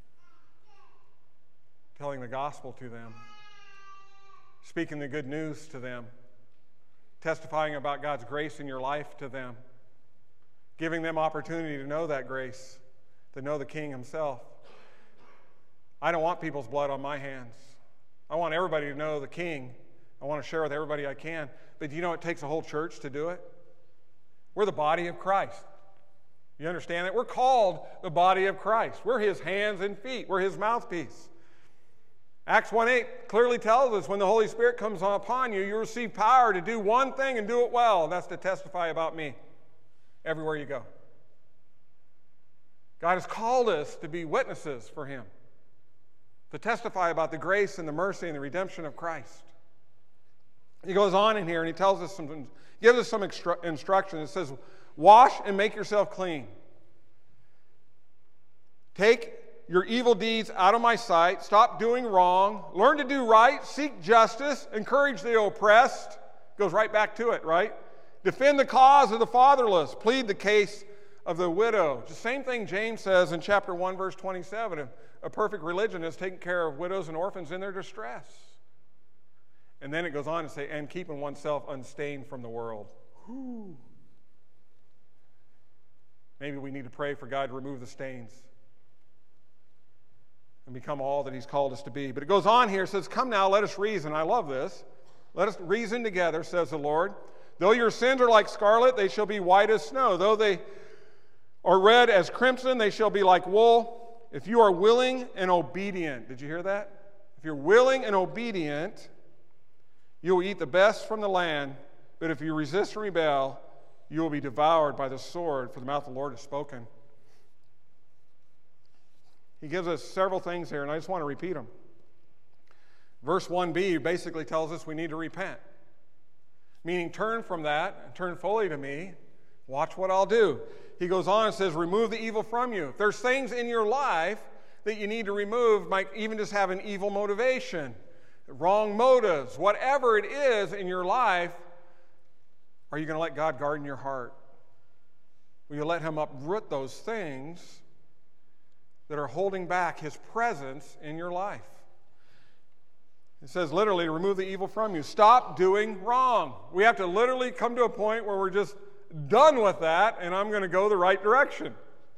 telling the gospel to them, speaking the good news to them, testifying about God's grace in your life to them, giving them opportunity to know that grace, to know the King himself. I don't want people's blood on my hands. I want everybody to know the King. I want to share with everybody I can. But do you know it takes a whole church to do it? We're the body of Christ. You understand that? We're called the body of Christ. We're his hands and feet. We're his mouthpiece. Acts 1:8 clearly tells us when the Holy Spirit comes upon you, you receive power to do one thing and do it well, and that's to testify about me everywhere you go. God has called us to be witnesses for him, to testify about the grace and the mercy and the redemption of Christ. He goes on in here and he tells us gives us some instruction. It says, wash and make yourself clean. Take your evil deeds out of my sight. Stop doing wrong. Learn to do right. Seek justice. Encourage the oppressed. Goes right back to it, right? Defend the cause of the fatherless. Plead the case of the widow. It's the same thing James says in chapter 1, verse 27. A perfect religion is taking care of widows and orphans in their distress. And then it goes on to say, and keeping oneself unstained from the world. Whew. Maybe we need to pray for God to remove the stains and become all that he's called us to be. But it goes on here, it says, come now, let us reason. I love this. Let us reason together, says the Lord. Though your sins are like scarlet, they shall be white as snow. Though they are red as crimson, they shall be like wool. If you are willing and obedient, did you hear that? If you're willing and obedient, you will eat the best from the land. But if you resist and rebel, you will be devoured by the sword, for the mouth of the Lord has spoken. He gives us several things here, and I just want to repeat them. Verse 1b basically tells us we need to repent, meaning turn from that and turn fully to me. Watch what I'll do. He goes on and says, remove the evil from you. If there's things in your life that you need to remove, might even just have an evil motivation, wrong motives, whatever it is in your life, are you going to let God garden your heart? Will you let him uproot those things that are holding back his presence in your life? It says literally to remove the evil from you. Stop doing wrong. We have to literally come to a point where we're just done with that and I'm going to go the right direction.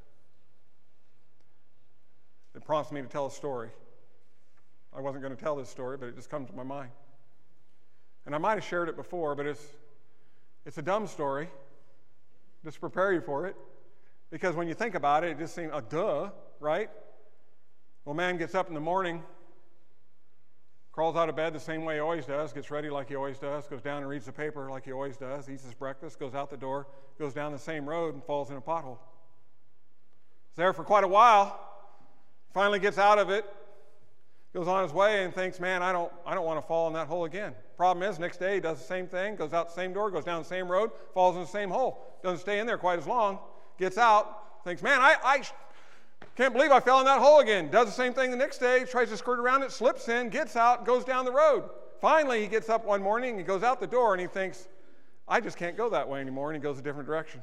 It prompts me to tell a story. I wasn't going to tell this story, but it just comes to my mind. And I might have shared it before, but it's a dumb story. Just prepare you for it. Because when you think about it, it just seems, duh, right? Well, man gets up in the morning, crawls out of bed the same way he always does, gets ready like he always does, goes down and reads the paper like he always does, eats his breakfast, goes out the door, goes down the same road and falls in a pothole. He's there for quite a while, finally gets out of it, goes on his way and thinks, man, I don't want to fall in that hole again. Problem is, next day he does the same thing, goes out the same door, goes down the same road, falls in the same hole. Doesn't stay in there quite as long, gets out, thinks, man, I can't believe I fell in that hole again. Does the same thing the next day, tries to skirt around it, slips in, gets out, goes down the road. Finally, he gets up one morning, he goes out the door, and he thinks, I just can't go that way anymore, and he goes a different direction.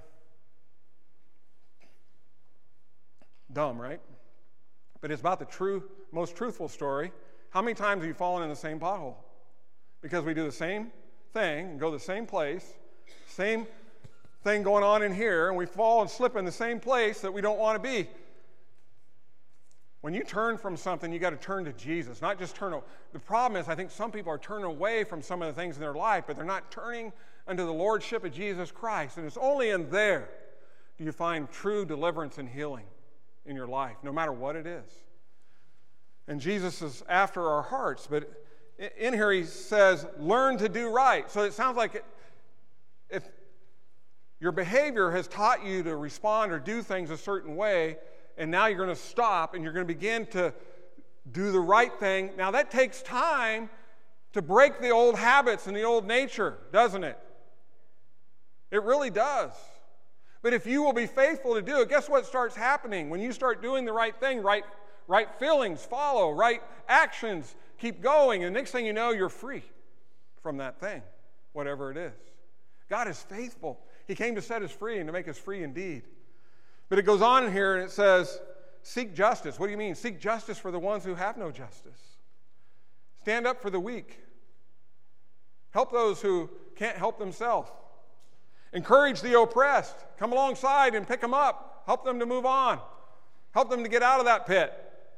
Dumb, right? But it's about the most truthful story. How many times have you fallen in the same pothole? Because we do the same thing and go the same place, same thing going on in here, and we fall and slip in the same place that we don't want to be. When you turn from something, you got to turn to Jesus, not just turn. The problem is, I think some people are turning away from some of the things in their life, but they're not turning unto the lordship of Jesus Christ. And it's only in there do you find true deliverance and healing in your life, no matter what it is. And Jesus is after our hearts, but in here he says, learn to do right. So it sounds like if your behavior has taught you to respond or do things a certain way, and now you're going to stop and you're going to begin to do the right thing. Now that takes time to break the old habits and the old nature, doesn't it? It really does. But if you will be faithful to do it, guess what starts happening? When you start doing the right thing, right feelings follow, right actions keep going, and next thing you know, you're free from that thing, whatever it is. God is faithful. He came to set us free and to make us free indeed. But it goes on in here and it says, seek justice. What do you mean? Seek justice for the ones who have no justice. Stand up for the weak. Help those who can't help themselves. Encourage the oppressed. Come alongside and pick them up. Help them to move on. Help them to get out of that pit.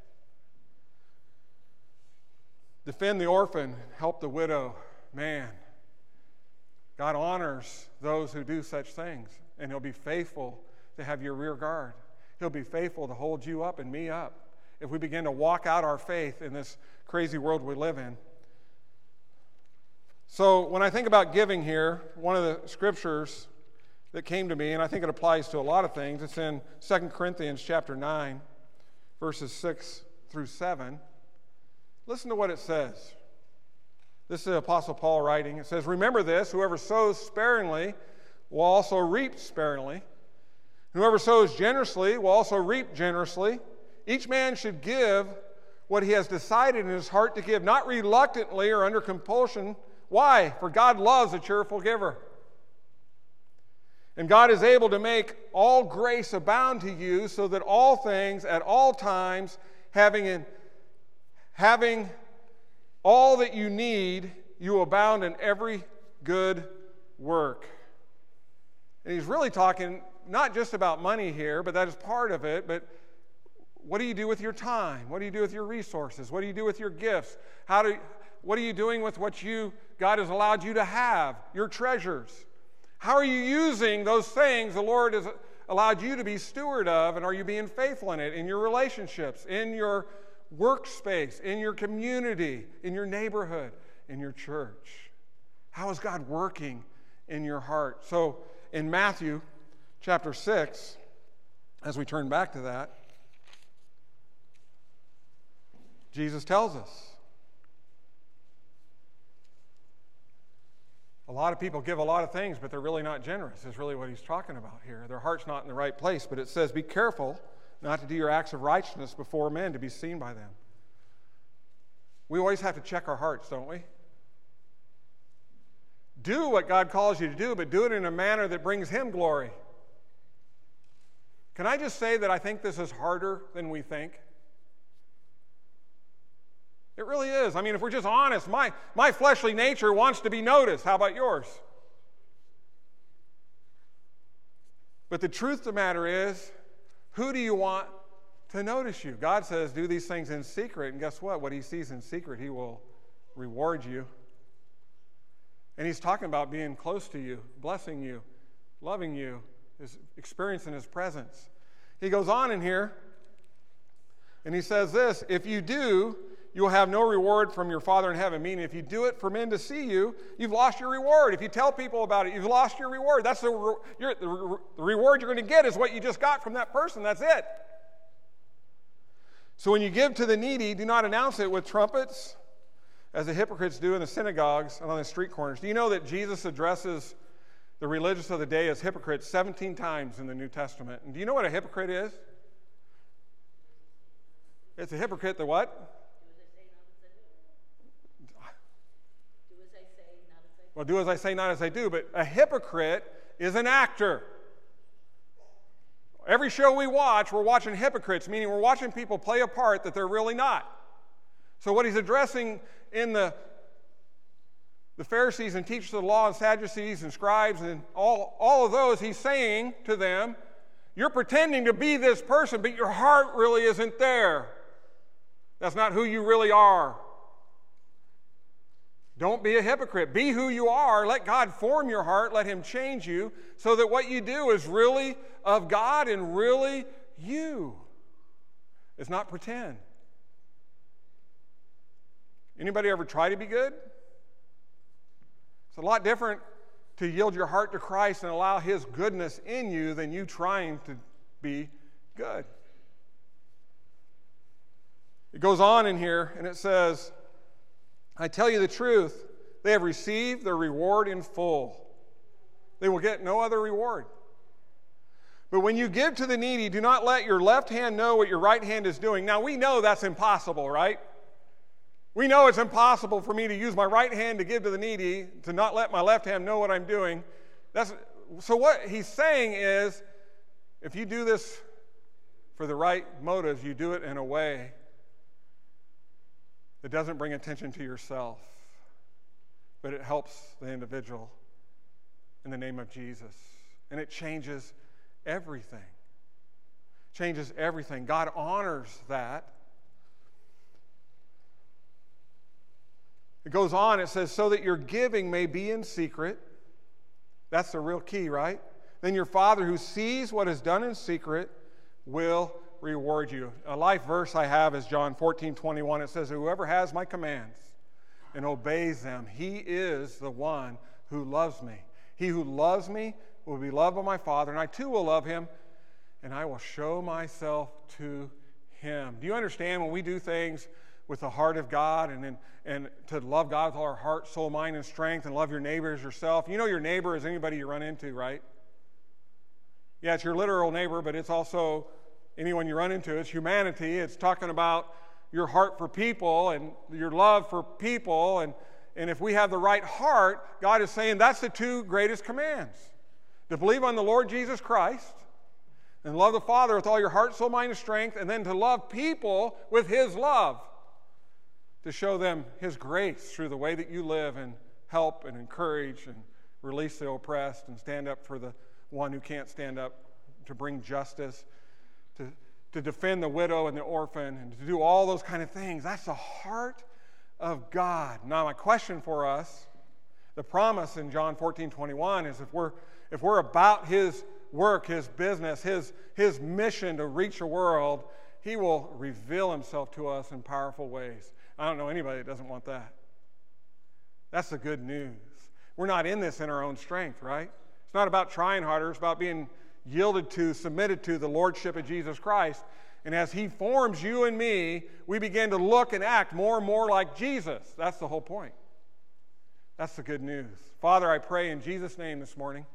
Defend the orphan. Help the widow. Man, God honors those who do such things, and he'll be faithful to have your rear guard. He'll be faithful to hold you up and me up if we begin to walk out our faith in this crazy world we live in. So when I think about giving here, one of the scriptures that came to me, and I think it applies to a lot of things. It's in 2 Corinthians chapter 9, verses 6 through 7. Listen to what it says. This is the Apostle Paul writing. It says, "Remember this, whoever sows sparingly will also reap sparingly. Whoever sows generously will also reap generously. Each man should give what he has decided in his heart to give, not reluctantly or under compulsion." Why? For God loves a cheerful giver. "And God is able to make all grace abound to you, so that all things at all times, having all that you need, you abound in every good work." And he's really talking not just about money here, but that is part of it, but what do you do with your time? What do you do with your resources? What do you do with your gifts? What are you doing with what God has allowed you to have, your treasures? How are you using those things the Lord has allowed you to be steward of, and are you being faithful in it, in your relationships, in your workspace, in your community, in your neighborhood, in your church? How is God working in your heart? So in Matthew chapter 6, as we turn back to that, Jesus tells us. A lot of people give a lot of things, but they're really not generous, is really what he's talking about here. Their heart's not in the right place. But it says, "Be careful not to do your acts of righteousness before men to be seen by them." We always have to check our hearts, don't we? Do what God calls you to do, but do it in a manner that brings him glory. Can I just say that I think this is harder than we think? It really is. I mean, if we're just honest, my fleshly nature wants to be noticed. How about yours? But the truth of the matter is, who do you want to notice you? God says, do these things in secret, and guess what? What he sees in secret, he will reward you. And he's talking about being close to you, blessing you, loving you, experiencing his presence. He goes on in here, and he says this, "If you do, you will have no reward from your Father in heaven." Meaning, if you do it for men to see you, you've lost your reward. If you tell people about it, you've lost your reward. That's the reward you're going to get is what you just got from that person. That's it. "So when you give to the needy, do not announce it with trumpets, as the hypocrites do in the synagogues and on the street corners." Do you know that Jesus addresses the religious of the day as hypocrites 17 times in the New Testament? And do you know what a hypocrite is? It's a hypocrite that what? Well, do as I say, not as I do. But a hypocrite is an actor. Every show we watch, we're watching hypocrites, meaning we're watching people play a part that they're really not. So what he's addressing in the Pharisees and teachers of the law and Sadducees and scribes and all of those, he's saying to them, you're pretending to be this person, but your heart really isn't there. That's not who you really are. Don't be a hypocrite. Be who you are. Let God form your heart. Let him change you so that what you do is really of God and really you. It's not pretend. Anybody ever try to be good? It's a lot different to yield your heart to Christ and allow his goodness in you than you trying to be good. It goes on in here and it says, "I tell you the truth, they have received their reward in full. They will get no other reward. But when you give to the needy, do not let your left hand know what your right hand is doing." Now, we know that's impossible, right? We know it's impossible for me to use my right hand to give to the needy, to not let my left hand know what I'm doing. So what he's saying is, if you do this for the right motives, you do it in a way that doesn't bring attention to yourself, but it helps the individual in the name of Jesus. And it changes everything. Changes everything. God honors that. It goes on, it says, "So that your giving may be in secret." That's the real key, right? "Then your Father who sees what is done in secret will reward you." A life verse I have is John 14:21. It says, "Whoever has my commands and obeys them, he is the one who loves me. He who loves me will be loved by my Father, and I too will love him, and I will show myself to him. Do you understand when we do things with the heart of God and to love God with all our heart, soul, mind, and strength, and love your neighbor as yourself? You know your neighbor is anybody you run into, right? Yeah, it's your literal neighbor, but it's also anyone you run into. It's humanity. It's talking about your heart for people and your love for people. And if we have the right heart, God is saying that's the two greatest commands. To believe on the Lord Jesus Christ and love the Father with all your heart, soul, mind, and strength, and then to love people with his love, to show them his grace through the way that you live and help and encourage and release the oppressed and stand up for the one who can't stand up, to bring justice, to defend the widow and the orphan, and to do all those kind of things. That's the heart of God. Now, my question for us, the promise in John 14:21 is if we're about his work, his business, his mission to reach the world, he will reveal himself to us in powerful ways. I don't know anybody that doesn't want that. That's the good news. We're not in this in our own strength, right? It's not about trying harder. It's about being yielded to, submitted to the lordship of Jesus Christ. And as he forms you and me, we begin to look and act more and more like Jesus. That's the whole point. That's the good news. Father, I pray in Jesus' name this morning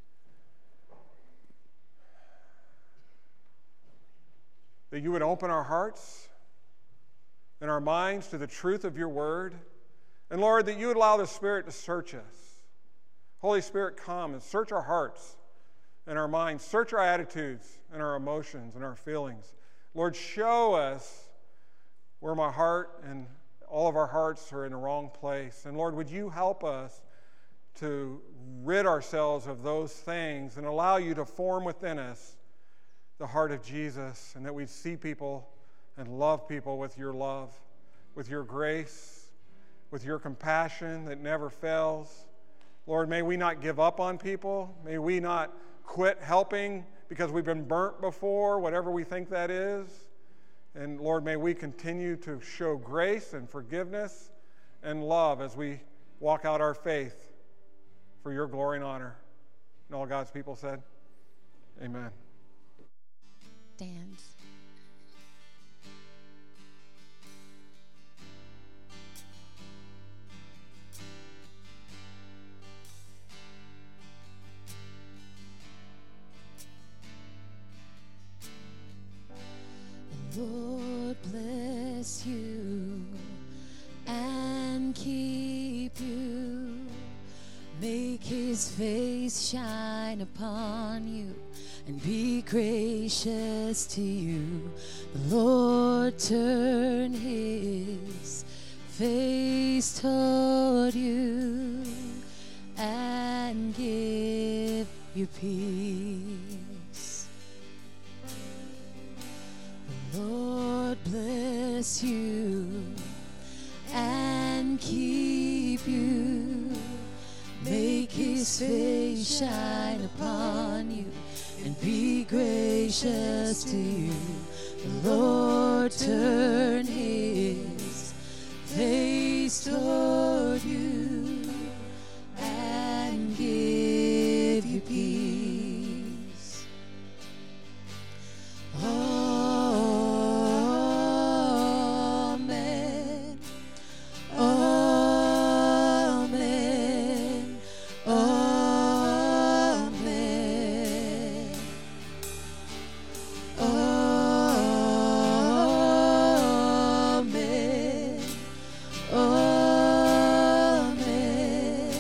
that you would open our hearts and our minds to the truth of your word. And Lord, that you would allow the Spirit to search us. Holy Spirit, come and search our hearts and our minds. Search our attitudes and our emotions and our feelings. Lord, show us where my heart and all of our hearts are in the wrong place. And Lord, would you help us to rid ourselves of those things and allow you to form within us the heart of Jesus, and that we'd see people and love people with your love, with your grace, with your compassion that never fails. Lord, may we not give up on people. May we not quit helping because we've been burnt before, whatever we think that is. And Lord, may we continue to show grace and forgiveness and love as we walk out our faith for your glory and honor. And all God's people said, amen. Dance. Lord bless you and keep you. Make his face shine upon you and be gracious to you. The Lord turn his face toward you and give you peace. The Lord bless you and keep you. Make his face shine upon you and be gracious to you. The Lord turn his face toward you and give you peace. Amen. Amen. Amen. Amen. Amen.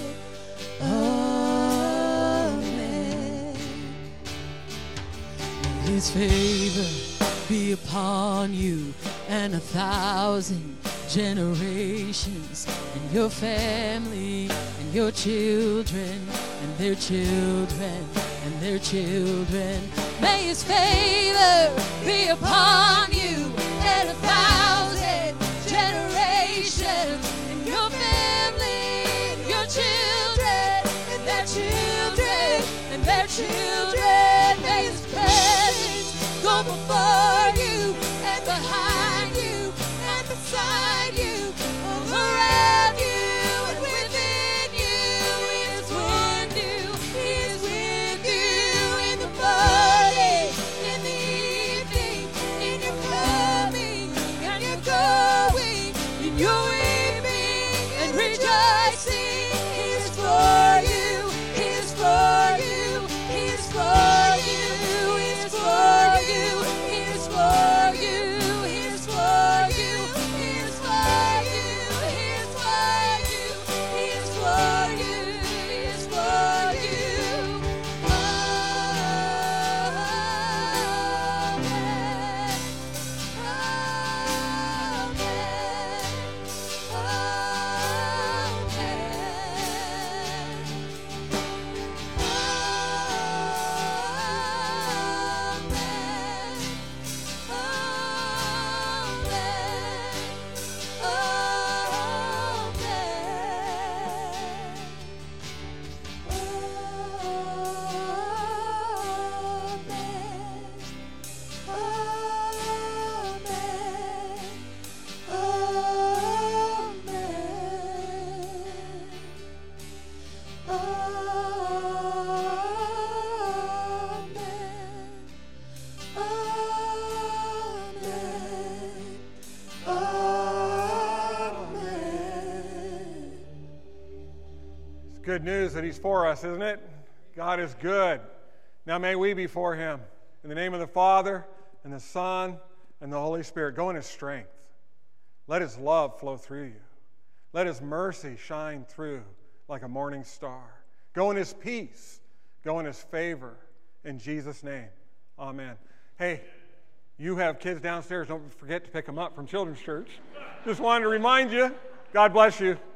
Amen. His favor be upon you and 1,000 generations, and your family and your children and their children and their children. May his favor be upon you and 1,000 generations, and your family and your children and their children and their children. May his presence go before you and behind you and beside you, all around you and within you. He is with you. He is with you. good news that he's for us, isn't it? God is good. Now may we be for him. In the name of the Father, and the Son, and the Holy Spirit, go in his strength. Let his love flow through you. Let his mercy shine through like a morning star. Go in his peace. Go in his favor. In Jesus' name, amen. Hey, you have kids downstairs. Don't forget to pick them up from Children's Church. Just wanted to remind you. God bless you.